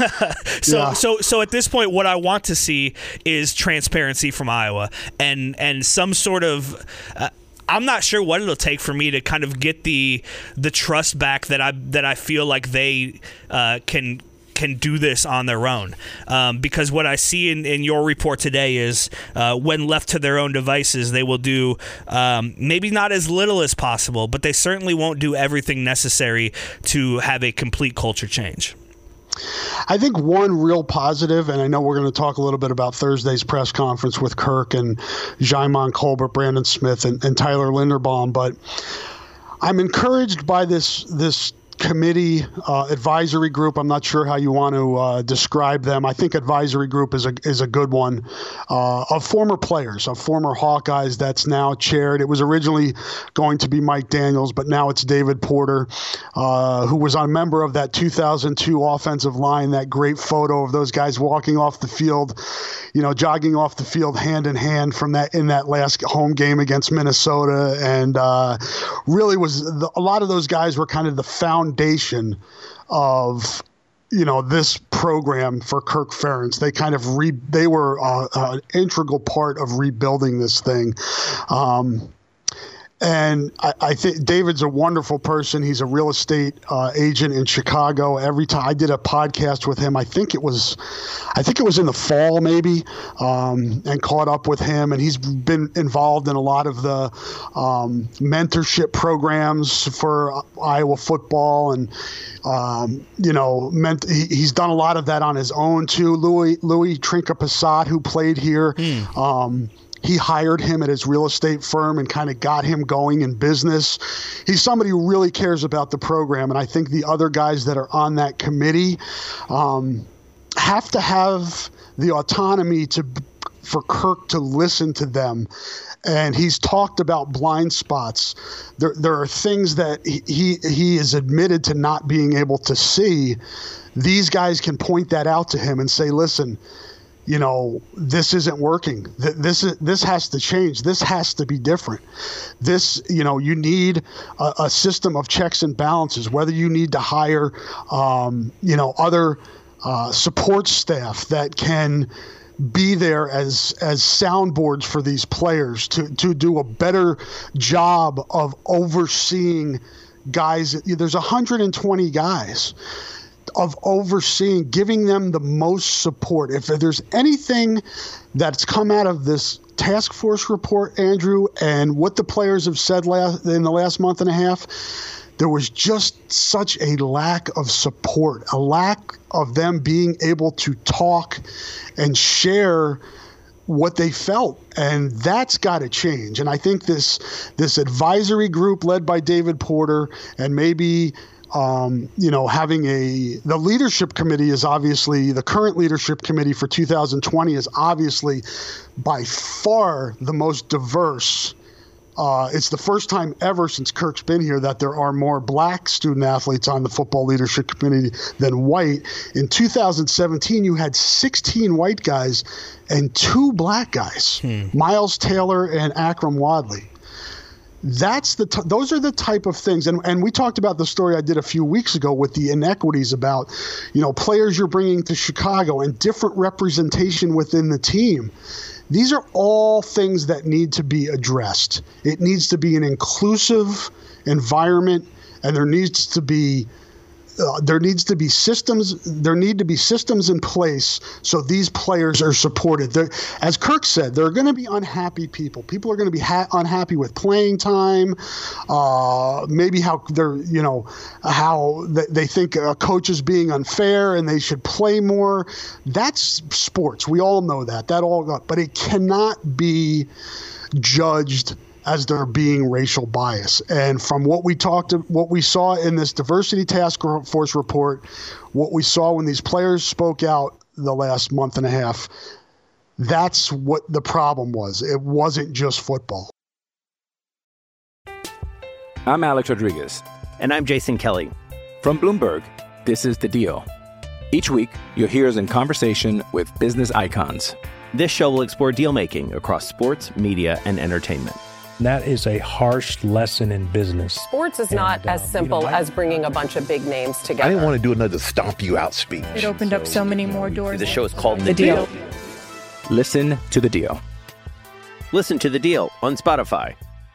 so, yeah. so, so at this point, what I want to see is transparency from Iowa and, and some sort of... Uh, I'm not sure what it'll take for me to kind of get the the trust back that I that I feel like they uh, can can do this on their own. Um, because what I see in, in your report today is uh, when left to their own devices, they will do um, maybe not as little as possible, but they certainly won't do everything necessary to have a complete culture change. I think one real positive, and I know we're going to talk a little bit about Thursday's press conference with Kirk and Jaimon Colbert, Brandon Smith, and, and Tyler Linderbaum, but I'm encouraged by this this committee uh, advisory group. I'm not sure how you want to uh, describe them. I think advisory group is a is a good one uh, of former players, of former Hawkeyes that's now chaired. It was originally going to be Mike Daniels, but now it's David Porter, uh, who was a member of that two thousand two offensive line. That great photo of those guys walking off the field, you know, jogging off the field hand in hand from that in that last home game against Minnesota, and uh, really was the, a lot of those guys were kind of the foundation foundation of, you know, this program for Kirk Ferentz. They kind of re they were uh, an integral part of rebuilding this thing. Um, And I, I think David's a wonderful person. He's a real estate uh, agent in Chicago. Every time I did a podcast with him, I think it was, I think it was in the fall maybe, um, and caught up with him. And he's been involved in a lot of the um, mentorship programs for Iowa football, and um, you know, meant, he, he's done a lot of that on his own too. Louis Louis Trinca-Passat, who played here. Mm. Um, He hired him at his real estate firm and kind of got him going in business. He's somebody who really cares about the program, and I think the other guys that are on that committee um, have to have the autonomy to for Kirk to listen to them. And he's talked about blind spots. There, there are things that he, he he is admitted to not being able to see. These guys can point that out to him and say, listen, you know, this isn't working. This is, this has to change. This has to be different. This, you know, you need a, a system of checks and balances, whether you need to hire, um, you know, other uh, support staff that can be there as as soundboards for these players to to do a better job of overseeing guys. There's one hundred twenty guys, of overseeing, giving them the most support. If there's anything that's come out of this task force report, Andrew, and what the players have said last, in the last month and a half, there was just such a lack of support, a lack of them being able to talk and share what they felt. And that's got to change. And I think this this advisory group led by David Porter, and maybe um, you know, having a the leadership committee is obviously the current leadership committee for two thousand twenty is obviously by far the most diverse. Uh, it's the first time ever since Kirk's been here that there are more black student athletes on the football leadership committee than white. In two thousand seventeen, you had sixteen white guys and two black guys, hmm. Miles Taylor and Akram Wadley. That's the t- those are the type of things. And, and we talked about the story I did a few weeks ago with the inequities about, you know, players you're bringing to Chicago and different representation within the team. These are all things that need to be addressed. It needs to be an inclusive environment, and there needs to be uh, there needs to be systems. There need to be systems in place so these players are supported. They're, as Kirk said, there are going to be unhappy people. People are going to be ha- unhappy with playing time. Uh, maybe how they're, you know, how they, they think a coach is being unfair and they should play more. That's sports. We all know that. That all, but it cannot be judged as there being racial bias. And from what we talked to, what we saw in this diversity task force report, what we saw when these players spoke out the last month and a half, that's what the problem was. It wasn't just football. I'm Alex Rodriguez. And I'm Jason Kelly. From Bloomberg, this is The Deal. Each week, you'll hear us in conversation with business icons. This show will explore deal-making across sports, media, and entertainment. That is a harsh lesson in business. Sports is And, not uh, as simple you know, I- as bringing a bunch of big names together. I didn't want to do another stomp you out speech. It opened up so many more doors. The show is called The, The deal. Deal. Listen to The Deal. Listen to The Deal on Spotify.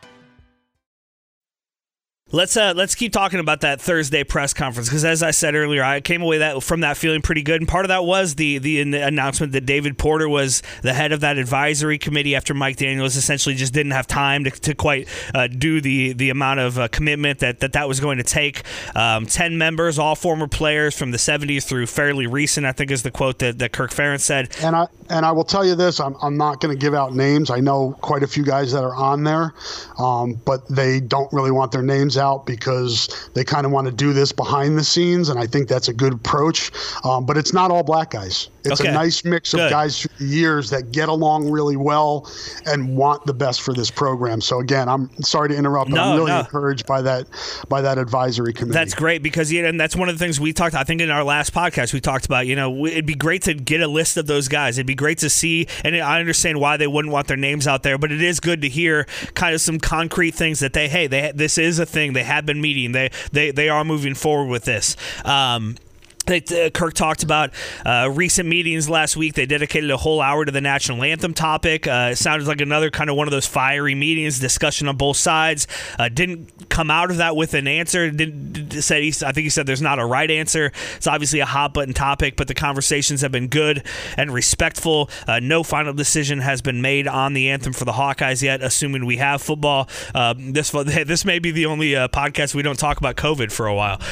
Let's uh, let's keep talking about that Thursday press conference, because as I said earlier, I came away that from that feeling pretty good, and part of that was the the announcement that David Porter was the head of that advisory committee after Mike Daniels essentially just didn't have time to, to quite uh, do the the amount of uh, commitment that, that that was going to take. Um, Ten members, all former players from the seventies through fairly recent, I think is the quote that, that Kirk Ferentz said. And I and I will tell you this, I'm I'm not going to give out names. I know quite a few guys that are on there, um, but they don't really want their names out because they kind of want to do this behind the scenes, and I think that's a good approach. Um, but it's not all black guys. It's Okay. a nice mix of Good. guys through the years that get along really well and want the best for this program. So again, I'm sorry to interrupt, but No, I'm really no. encouraged by that by that advisory committee. That's great, because yeah, and that's one of the things we talked, I think in our last podcast, we talked about, you know, it'd be great to get a list of those guys. It'd be great to see, and I understand why they wouldn't want their names out there, but it is good to hear kind of some concrete things that they, hey, they this is a thing. They have been meeting. They they, they are moving forward with this. Um They, uh, Kirk talked about uh, recent meetings last week. They dedicated a whole hour to the national anthem topic. Uh, it sounded like another kind of one of those fiery meetings, discussion on both sides. Uh, didn't come out of that with an answer. Didn't, did, said he, I think he said there's not a right answer. It's obviously a hot button topic, but the conversations have been good and respectful. Uh, no final decision has been made on the anthem for the Hawkeyes yet, assuming we have football. Uh, this this may be the only uh, podcast we don't talk about COVID for a while.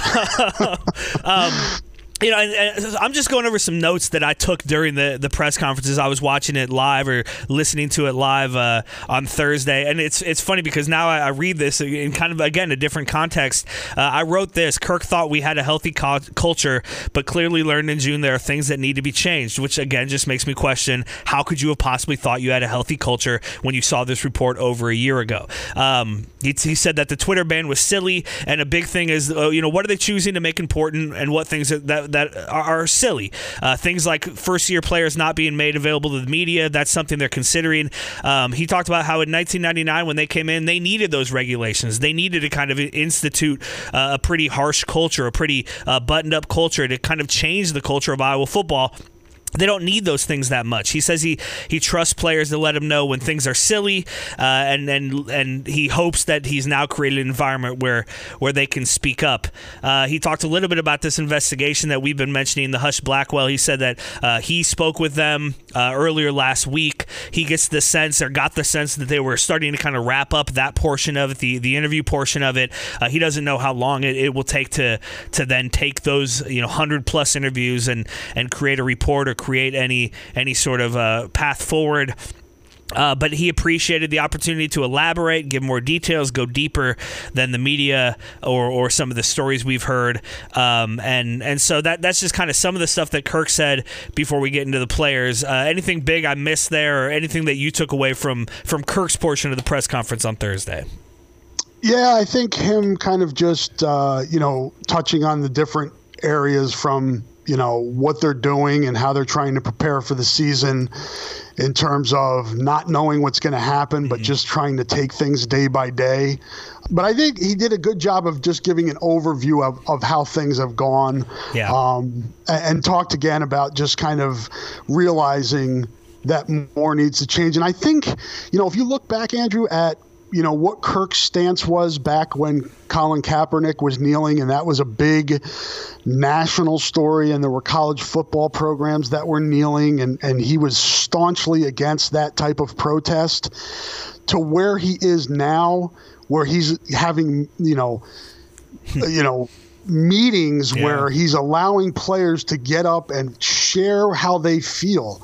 um, You know, and, and I'm just going over some notes that I took during the, the press conferences. I was watching it live or listening to it live uh, on Thursday, and it's it's funny because now I, I read this in kind of, again, a different context. Uh, I wrote this: Kirk thought we had a healthy co- culture, but clearly learned in June there are things that need to be changed, which, again, just makes me question, how could you have possibly thought you had a healthy culture when you saw this report over a year ago? Um, he, he said that the Twitter ban was silly, and a big thing is, uh, you know, what are they choosing to make important, and what things that, that that are, are silly. Uh, things like first-year players not being made available to the media, that's something they're considering. Um, he talked about how in nineteen ninety-nine, when they came in, they needed those regulations. They needed to kind of institute uh, a pretty harsh culture, a pretty uh, buttoned-up culture to kind of change the culture of Iowa football. they don't need those things that much. He says he, he trusts players to let him know when things are silly, uh, and, and and he hopes that he's now created an environment where where they can speak up. Uh, he talked a little bit about this investigation that we've been mentioning, the Hush Blackwell. He said that uh, he spoke with them uh, earlier last week. He gets the sense, or got the sense, that they were starting to kind of wrap up that portion of it, the, the interview portion of it. Uh, he doesn't know how long it, it will take to to then take those you know one hundred plus interviews and, and create a report or create any any sort of uh, path forward. Uh, but he appreciated the opportunity to elaborate, give more details, go deeper than the media or, or some of the stories we've heard. Um, and and so that that's just kind of some of the stuff that Kirk said before we get into the players. Uh, anything big I missed there, or anything that you took away from, from Kirk's portion of the press conference on Thursday? Yeah, I think him kind of just, uh, you know, touching on the different areas from, you know, what they're doing and how they're trying to prepare for the season in terms of not knowing what's going to happen, but mm-hmm. just trying to take things day by day. But I think he did a good job of just giving an overview of, of how things have gone. Yeah. Um, and, and talked again about just kind of realizing that more needs to change. And I think, you know, if you look back, Andrew, at you know, what Kirk's stance was back when Colin Kaepernick was kneeling, and that was a big national story, and there were college football programs that were kneeling, and, and he was staunchly against that type of protest, to where he is now, where he's having, you know, you know, meetings yeah. where he's allowing players to get up and share how they feel.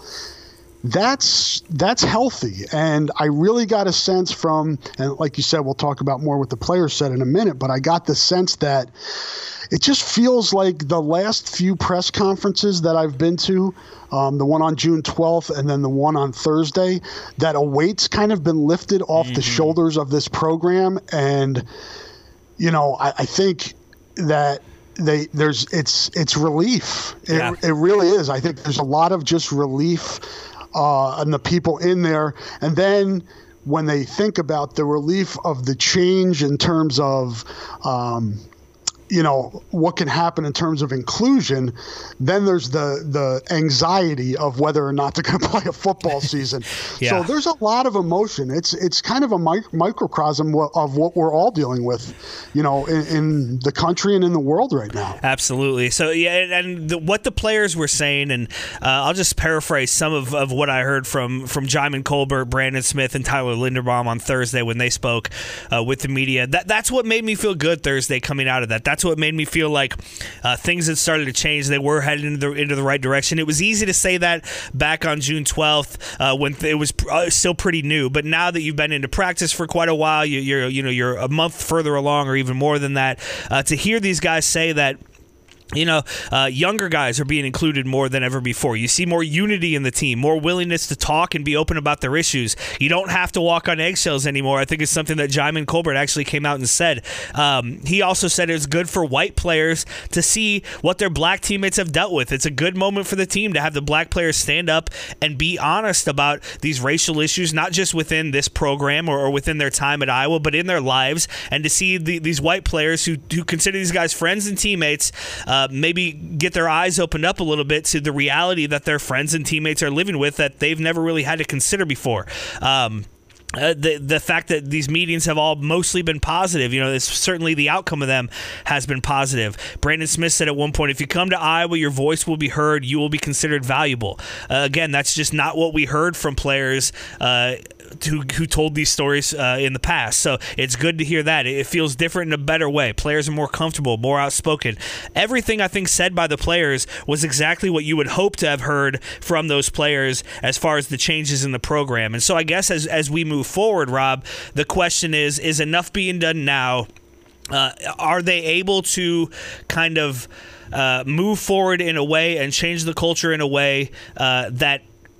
That's that's healthy, and I really got a sense from, and like you said, we'll talk about more what the players said in a minute, but I got the sense that it just feels like the last few press conferences that I've been to, um, the one on June twelfth and then the one on Thursday, that a weight's kind of been lifted off mm-hmm. the shoulders of this program, and you know, I, I think that they there's it's it's relief. It, yeah. it really is. I think there's a lot of just relief. Uh, and the people in there. And then when they think about the relief of the change in terms of, um, you know, what can happen in terms of inclusion, then there's the the anxiety of whether or not they're going to play a football season. yeah. So there's a lot of emotion. It's it's kind of a mic- microcosm of what we're all dealing with, you know, in, in the country and in the world right now. Absolutely. So, yeah, and the, what the players were saying, and uh, I'll just paraphrase some of, of what I heard from, from Jaimin Colbert, Brandon Smith, and Tyler Linderbaum on Thursday when they spoke uh, with the media. That That's what made me feel good Thursday coming out of that. That's what made me feel like uh, things had started to change. They were headed into the, into the right direction. It was easy to say that back on June twelfth uh, when it was pr- uh, still pretty new. But now that you've been into practice for quite a while, you, you're you know you're a month further along, or even more than that. Uh, to hear these guys say that, you know, uh, younger guys are being included more than ever before. You see more unity in the team, more willingness to talk and be open about their issues. You don't have to walk on eggshells anymore. I think it's something that Jaimin Colbert actually came out and said. Um, he also said it's good for white players to see what their black teammates have dealt with. It's a good moment for the team to have the black players stand up and be honest about these racial issues, not just within this program or, or within their time at Iowa, but in their lives, and to see the, these white players who, who consider these guys friends and teammates uh, Uh, maybe get their eyes opened up a little bit to the reality that their friends and teammates are living with that they've never really had to consider before. Um, Uh, the the fact that these meetings have all mostly been positive, you know, it's certainly the outcome of them has been positive. Brandon Smith said at one point, if you come to Iowa, your voice will be heard, you will be considered valuable. Uh, again, that's just not what we heard from players uh, who, who told these stories uh, in the past. So it's good to hear that. It feels different in a better way. Players are more comfortable, more outspoken. Everything I think said by the players was exactly what you would hope to have heard from those players as far as the changes in the program. And so I guess as, as we move forward, Rob, the question is, is enough being done now? Uh, are they able to kind of uh, move forward in a way and change the culture in a way uh, that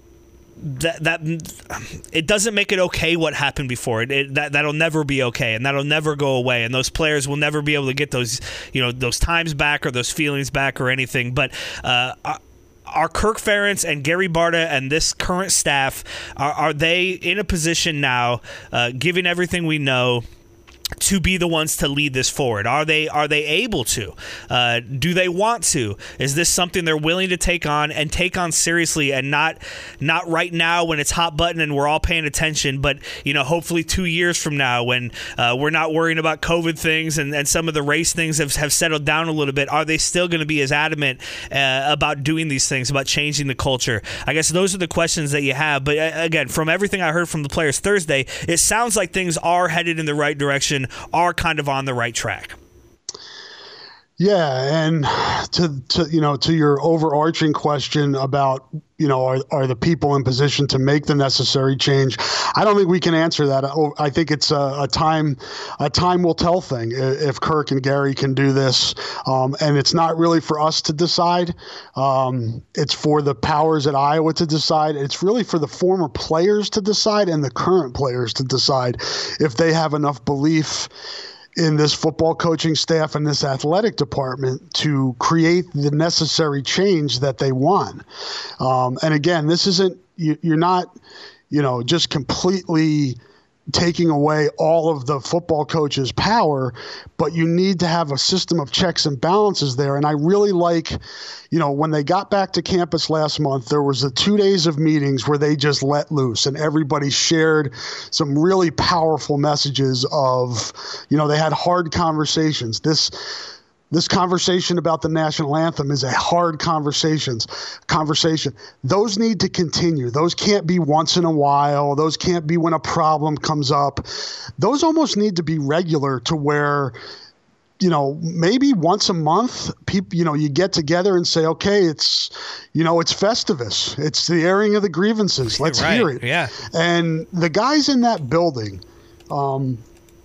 That that it doesn't make it okay what happened before. It, it that that'll never be okay, and that'll never go away. And those players will never be able to get those, you know, those times back or those feelings back or anything. But uh, are Kirk Ferentz and Gary Barta and this current staff, are, are they in a position now, uh, given everything we know, to be the ones to lead this forward? Are they are they able to? Uh, do they want to? Is this something they're willing to take on and take on seriously, and not not right now when it's hot button and we're all paying attention, but you know, hopefully two years from now when uh, we're not worrying about COVID things and, and some of the race things have, have settled down a little bit, are they still going to be as adamant uh, about doing these things, about changing the culture? I guess those are the questions that you have. But uh, again, from everything I heard from the players Thursday, it sounds like things are headed in the right direction, are kind of on the right track. Yeah, and to to you know to your overarching question about you know are are the people in position to make the necessary change, I don't think we can answer that. I think it's a, a time a time will tell thing if Kirk and Gary can do this, um, and it's not really for us to decide. Um, it's for the powers at Iowa to decide. It's really for the former players to decide and the current players to decide if they have enough belief in this football coaching staff and this athletic department to create the necessary change that they want. Um, and again, this isn't, you, you're not, you know, just completely taking away all of the football coach's power, but you need to have a system of checks and balances there. And I really like, you know, when they got back to campus last month, there was a two days of meetings where they just let loose and everybody shared some really powerful messages of, you know, they had hard conversations. This, This conversation about the national anthem is a hard conversations, conversation. Those need to continue. Those can't be once in a while. Those can't be when a problem comes up. Those almost need to be regular to where, you know, maybe once a month, people, you know, you get together and say, okay, it's, you know, it's Festivus. It's the airing of the grievances. Let's right. hear it. Yeah. And the guys in that building, um,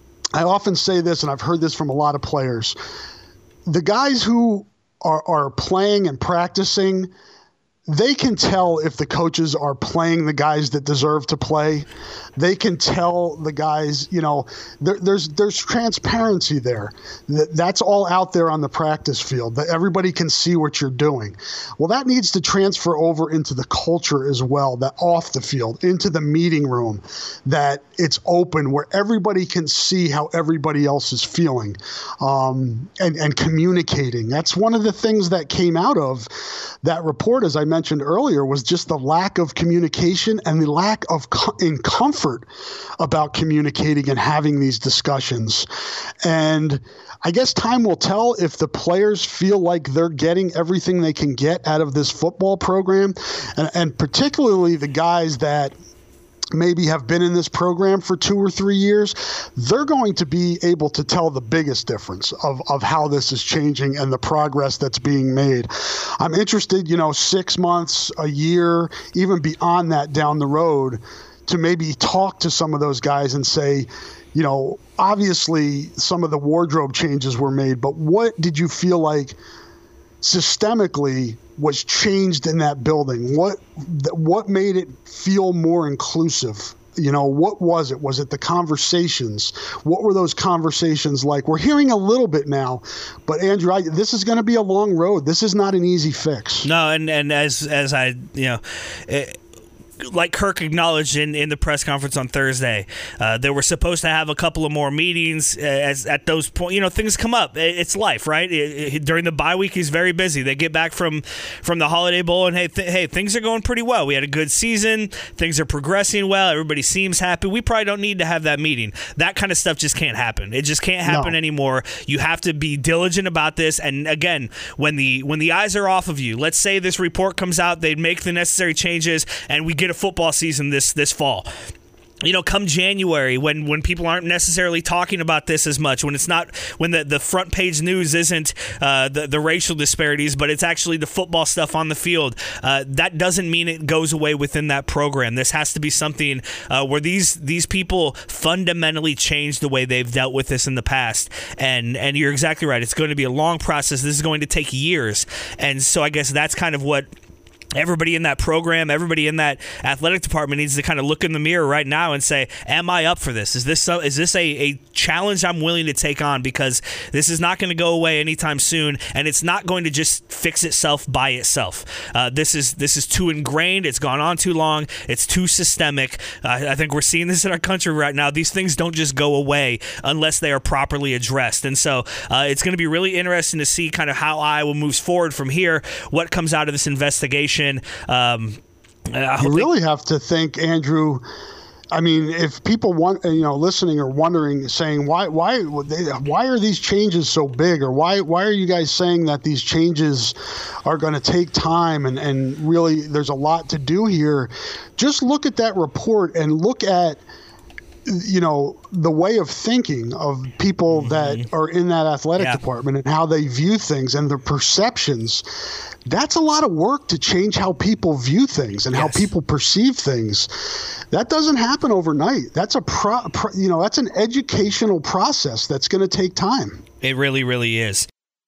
I often say this, and I've heard this from a lot of players, the guys who are, are playing and practicing, they can tell if the coaches are playing the guys that deserve to play. They can tell the guys, you know, there, there's there's transparency there. That, that's all out there on the practice field. That everybody can see what you're doing. Well, that needs to transfer over into the culture as well, that off the field, into the meeting room, that it's open where everybody can see how everybody else is feeling, um, and, and communicating. That's one of the things that came out of that report, as I mentioned earlier, was just the lack of communication and the lack of co- in comfort about communicating and having these discussions. And I guess time will tell if the players feel like they're getting everything they can get out of this football program, and, and particularly the guys that maybe have been in this program for two or three years, they're going to be able to tell the biggest difference of, of how this is changing and the progress that's being made. I'm interested, you know, six months, a year, even beyond that down the road, to maybe talk to some of those guys and say, you know, obviously some of the wardrobe changes were made, but what did you feel like systemically was changed in that building? What what made it feel more inclusive? You know, what was it? Was it the conversations? What were those conversations like? We're hearing a little bit now, but Andrew, I, this is going to be a long road. This is not an easy fix. No, and, and as as I, you know, it, like Kirk acknowledged in, in the press conference on Thursday, uh, they were supposed to have a couple of more meetings uh, as at those points. You know, things come up. It, it's life, right? It, it, during the bye week, he's very busy. They get back from, from the Holiday Bowl, and hey, th- hey, things are going pretty well. We had a good season. Things are progressing well. Everybody seems happy. We probably don't need to have that meeting. That kind of stuff just can't happen. It just can't happen no. anymore. You have to be diligent about this. And again, when the when the eyes are off of you, let's say this report comes out, they make the necessary changes, and we get a football season this this fall. You know, come January, when, when people aren't necessarily talking about this as much, when it's not, when the, the front page news isn't uh, the, the racial disparities, but it's actually the football stuff on the field, uh, that doesn't mean it goes away within that program. This has to be something uh, where these these people fundamentally change the way they've dealt with this in the past. And, and you're exactly right. It's going to be a long process. This is going to take years. And so I guess that's kind of what everybody in that program, everybody in that athletic department needs to kind of look in the mirror right now and say, am I up for this? Is this so, is this a, a challenge I'm willing to take on? Because this is not going to go away anytime soon, and it's not going to just fix itself by itself. Uh, this is this is too ingrained. It's gone on too long. It's too systemic. Uh, I think we're seeing this in our country right now. These things don't just go away unless they are properly addressed. And so uh, it's going to be really interesting to see kind of how Iowa moves forward from here, what comes out of this investigation. Um, you really have to think, Andrew. I mean, if people want, you know, listening or wondering, saying why, why, why are these changes so big, or why, why are you guys saying that these changes are going to take time and and really there's a lot to do here? Just look at that report and look at, you know, the way of thinking of people mm-hmm. that are in that athletic yeah. department and how they view things and their perceptions. That's a lot of work to change how people view things and yes. how people perceive things. That doesn't happen overnight. That's a pro, pro you know, that's an educational process that's going to take time. It really, really is.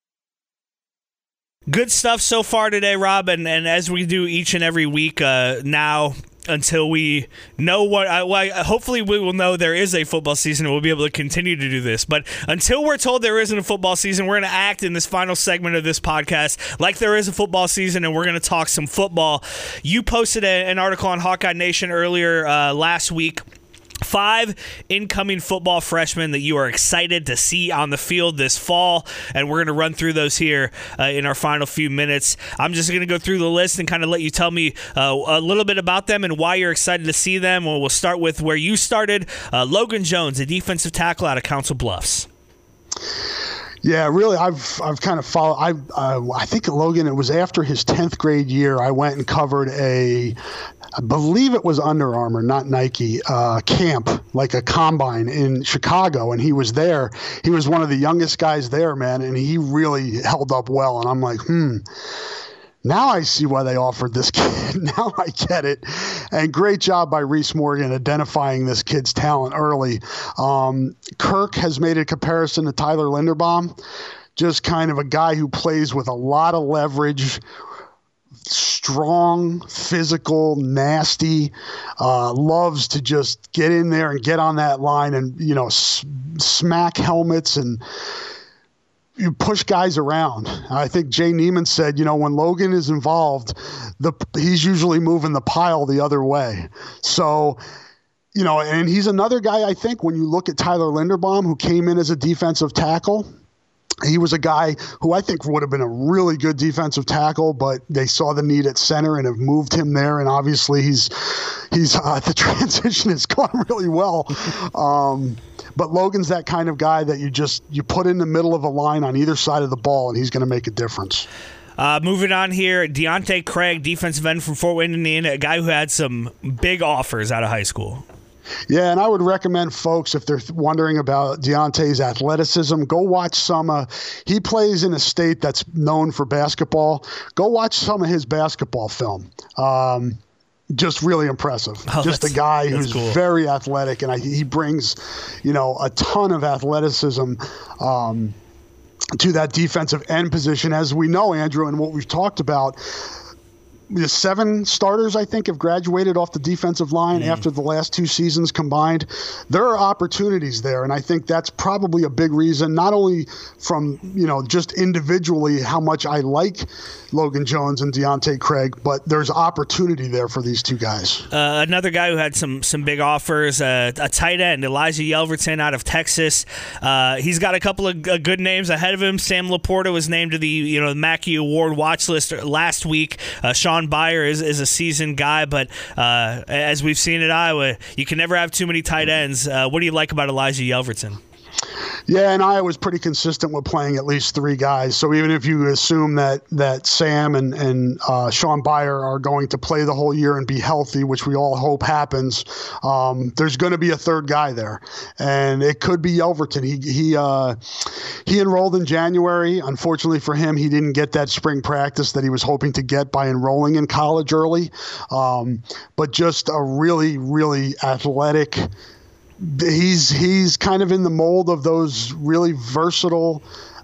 Good stuff so far today, Rob, and, and as we do each and every week uh, now, until we know what, I, well, hopefully we will know there is a football season and we'll be able to continue to do this. But until we're told there isn't a football season, we're going to act in this final segment of this podcast like there is a football season, and we're going to talk some football. You posted a, an article on Hawkeye Nation earlier uh, last week. Five incoming football freshmen that you are excited to see on the field this fall, and we're going to run through those here uh, in our final few minutes. I'm just going to go through the list and kind of let you tell me uh, a little bit about them and why you're excited to see them. Well, we'll start with where you started. Uh, Logan Jones, a defensive tackle out of Council Bluffs. Yeah, really, I've I've kind of followed. I uh, I think Logan, it was after his tenth grade year, I went and covered a, I believe it was Under Armour, not Nike, uh, camp, like a combine in Chicago, and he was there. He was one of the youngest guys there, man, and he really held up well. And I'm like, hmm. Now I see why they offered this kid. Now I get it. And great job by Reese Morgan identifying this kid's talent early. Um, Kirk has made a comparison to Tyler Linderbaum, just kind of a guy who plays with a lot of leverage, strong, physical, nasty, uh, loves to just get in there and get on that line and, you know, s- smack helmets and you push guys around. I think Jay Neiman said, you know, when Logan is involved, the he's usually moving the pile the other way. So, you know, and he's another guy, I think, when you look at Tyler Linderbaum, who came in as a defensive tackle, he was a guy who I think would have been a really good defensive tackle, but they saw the need at center and have moved him there. And obviously he's, he's uh, the transition has gone really well. Um, But Logan's that kind of guy that you just you put in the middle of a line on either side of the ball, and he's going to make a difference. Uh, moving on here, Deontay Craig, defensive end from Fort Wayne, Indiana, a guy who had some big offers out of high school. Yeah, and I would recommend folks, if they're wondering about Deontay's athleticism, go watch some. Uh, he plays in a state that's known for basketball. Go watch some of his basketball film. Um, Just really impressive. Oh, just a guy who's cool. very athletic, and I, he brings, you know, a ton of athleticism um, to that defensive end position. As we know, Andrew, and what we've talked about, the seven starters, I think, have graduated off the defensive line mm. after the last two seasons combined. There are opportunities there, and I think that's probably a big reason, not only from, you know, just individually how much I like Logan Jones and Deontay Craig, but there's opportunity there for these two guys. Uh, another guy who had some some big offers, uh, a tight end, Elijah Yelverton out of Texas. Uh, he's got a couple of uh, good names ahead of him. Sam Laporta was named to the you know Mackey Award watch list last week. Uh, Sean Byer is, is a seasoned guy, but uh, as we've seen at Iowa, you can never have too many tight ends. Uh, what do you like about Elijah Yelverton? Yeah, and Iowa's pretty consistent with playing at least three guys. So even if you assume that that Sam and, and uh, Sean Byer are going to play the whole year and be healthy, which we all hope happens, um, there's going to be a third guy there. And it could be Yelverton. He he uh, he enrolled in January. Unfortunately for him, he didn't get that spring practice that he was hoping to get by enrolling in college early. Um, but just a really, really athletic He's he's kind of in the mold of those really versatile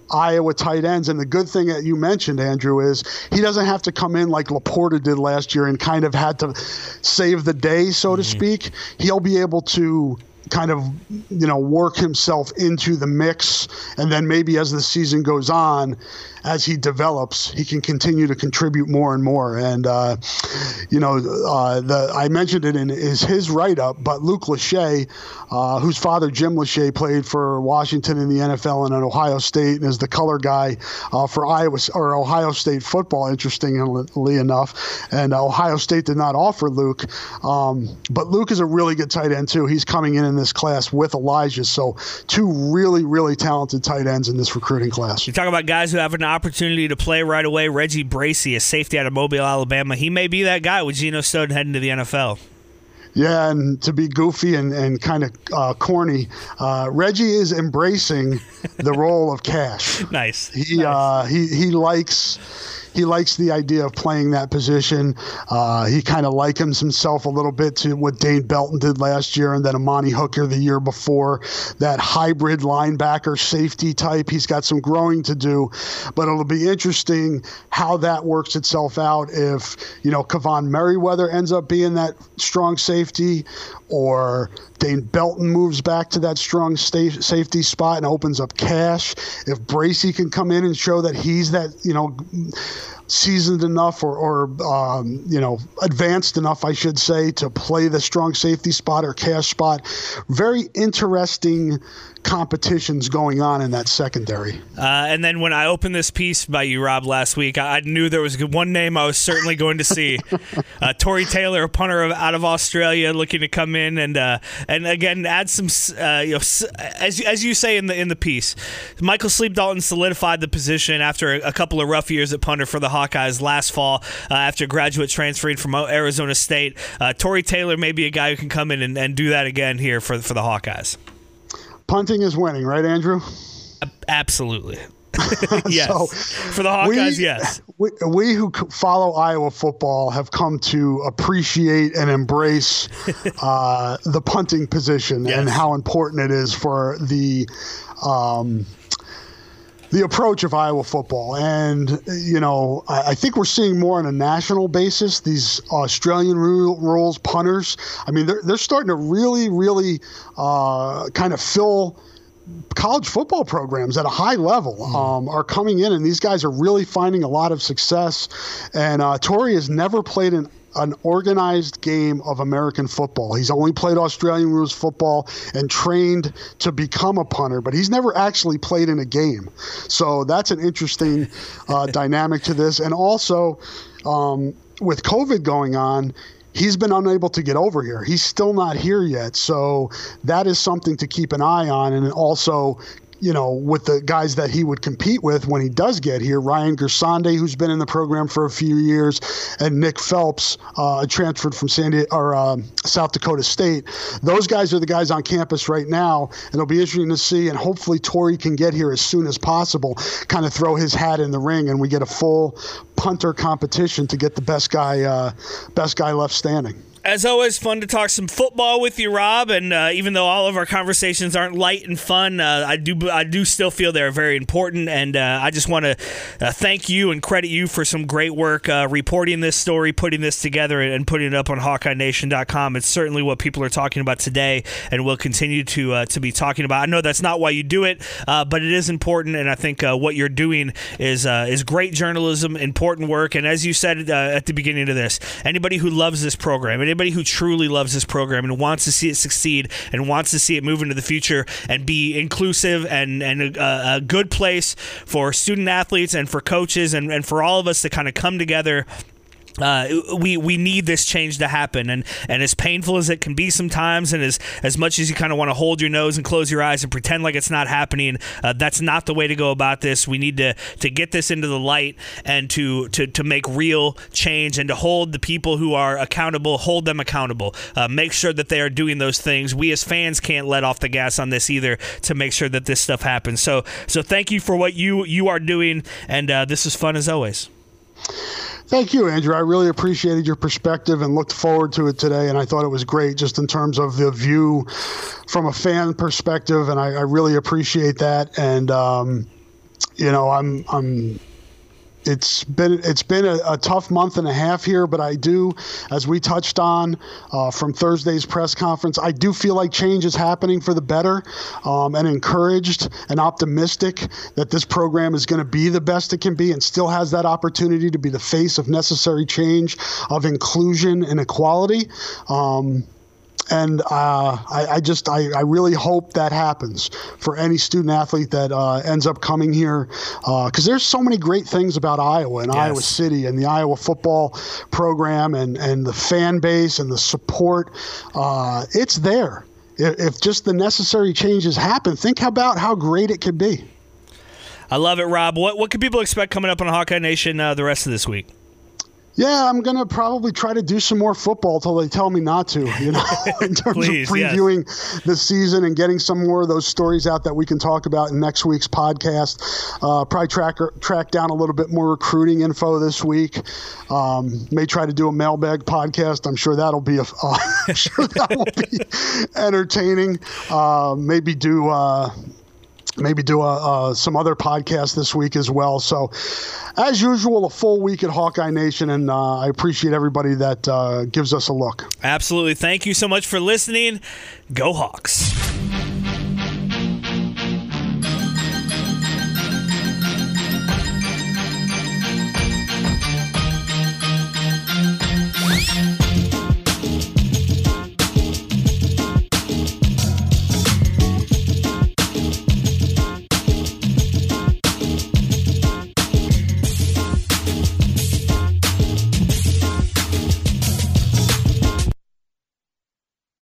Iowa tight ends. And the good thing that you mentioned, Andrew, is he doesn't have to come in like Laporta did last year and kind of had to save the day, so to speak. He'll be able to kind of, you know, work himself into the mix. And then maybe as the season goes on, as he develops, he can continue to contribute more and more. And, uh, you know, uh, the I mentioned it in is his write-up, but Luke Lachey, uh, whose father, Jim Lachey, played for Washington in the N F L and at Ohio State and is the color guy uh, for Iowa or Ohio State football, interestingly enough. And uh, Ohio State did not offer Luke. Um, but Luke is a really good tight end, too. He's coming in in this class with Elijah. So two really, really talented tight ends in this recruiting class. You talk about guys who have an opportunity to play right away. Reggie Bracey, a safety out of Mobile, Alabama. He may be that guy with Geno Stone heading to the N F L. Yeah, and to be goofy and, and kind of uh, corny, uh, Reggie is embracing the role of Cash. Nice. He nice. Uh, he he likes he likes the idea of playing that position. Uh, he kind of likens himself a little bit to what Dane Belton did last year, and then Amani Hooker the year before. That hybrid linebacker safety type. He's got some growing to do, but it'll be interesting how that works itself out. If you know Kavon Merriweather ends up being that strong safety, or Dane Belton moves back to that strong sta- safety spot and opens up Cash. If Bracey can come in and show that he's that, you know, seasoned enough or, or um, you know, advanced enough, I should say, to play the strong safety spot or Cash spot. Very interesting competitions going on in that secondary. Uh, and then when I opened this piece by you, Rob, last week, I, I knew there was one name I was certainly going to see. uh, Tory Taylor, a punter of, out of Australia, looking to come in and uh, and again add some, uh, you know, as as you say in the in the piece, Michael Sleep Dalton solidified the position after a, a couple of rough years at punter for the Hawkeyes last fall uh, after graduate transferring from Arizona State. Uh, Tory Taylor may be a guy who can come in and, and do that again here for for the Hawkeyes. Punting is winning, right, Andrew? Absolutely. Yes. So for the Hawkeyes, we, yes. We, we who follow Iowa football have come to appreciate and embrace uh, the punting position yes. and how important it is for the um, the approach of Iowa football. And, you know, I, I think we're seeing more on a national basis, these Australian rules punters. I mean, they're, they're starting to really, really uh, kind of fill college football programs at a high level um, are coming in, and these guys are really finding a lot of success. And uh, Tory has never played an an organized game of American football. He's only played Australian rules football and trained to become a punter, but he's never actually played in a game. So that's an interesting uh, dynamic to this. And also, um, with COVID going on, he's been unable to get over here. He's still not here yet. So that is something to keep an eye on. And also, you know, with the guys that he would compete with when he does get here, Ryan Gersonde, who's been in the program for a few years, and Nick Phelps, uh, transferred from San Diego, or um, South Dakota State. Those guys are the guys on campus right now, and it'll be interesting to see. And hopefully, Tory can get here as soon as possible, kind of throw his hat in the ring, and we get a full punter competition to get the best guy, uh, best guy left standing. As always, fun to talk some football with you, Rob. And uh, even though all of our conversations aren't light and fun, uh, I do I do still feel they're very important. And uh, I just want to uh, thank you and credit you for some great work uh, reporting this story, putting this together, and putting it up on Hawkeye Nation dot com. It's certainly what people are talking about today, and will continue to uh, to be talking about. I know that's not why you do it, uh, but it is important. And I think uh, what you're doing is uh, is great journalism, important work. And as you said uh, at the beginning of this, anybody who loves this program, anybody who truly loves this program and wants to see it succeed and wants to see it move into the future and be inclusive and, and a, a good place for student athletes and for coaches and, and for all of us to kind of come together. Uh, we we need this change to happen, and, and as painful as it can be sometimes, and as, as much as you kind of want to hold your nose and close your eyes and pretend like it's not happening, uh, that's not the way to go about this. We need to, to get this into the light and to, to, to make real change and to hold the people who are accountable, hold them accountable. Uh, make sure that they are doing those things. We as fans can't let off the gas on this either to make sure that this stuff happens. So so thank you for what you, you are doing, and uh, this is fun as always. Thank you, Andrew. I really appreciated your perspective and looked forward to it today. And I thought it was great just in terms of the view from a fan perspective. And I, I really appreciate that. And, um, you know, I'm I'm. It's been it's been a, a tough month and a half here, but I do, as we touched on uh, from Thursday's press conference, I do feel like change is happening for the better, um, and encouraged and optimistic that this program is going to be the best it can be and still has that opportunity to be the face of necessary change, of inclusion and equality. Um, And uh, I, I just, I, I really hope that happens for any student athlete that uh, ends up coming here, because uh, there's so many great things about Iowa and yes. Iowa City and the Iowa football program and, and the fan base and the support. Uh, it's there. If, if just the necessary changes happen, think about how great it could be. I love it, Rob. What what can people expect coming up on Hawkeye Nation uh, the rest of this week? Yeah, I'm going to probably try to do some more football until they tell me not to, you know, in terms Please, of previewing yes. the season and getting some more of those stories out that we can talk about in next week's podcast. Uh, probably track, track down a little bit more recruiting info this week. Um, may try to do a mailbag podcast. I'm sure that'll be, a, uh, I'm sure that will be entertaining. Uh, maybe do... Uh, Maybe do a, uh, some other podcasts this week as well. So, as usual, a full week at Hawkeye Nation, and uh, I appreciate everybody that uh, gives us a look. Absolutely. Thank you so much for listening. Go Hawks.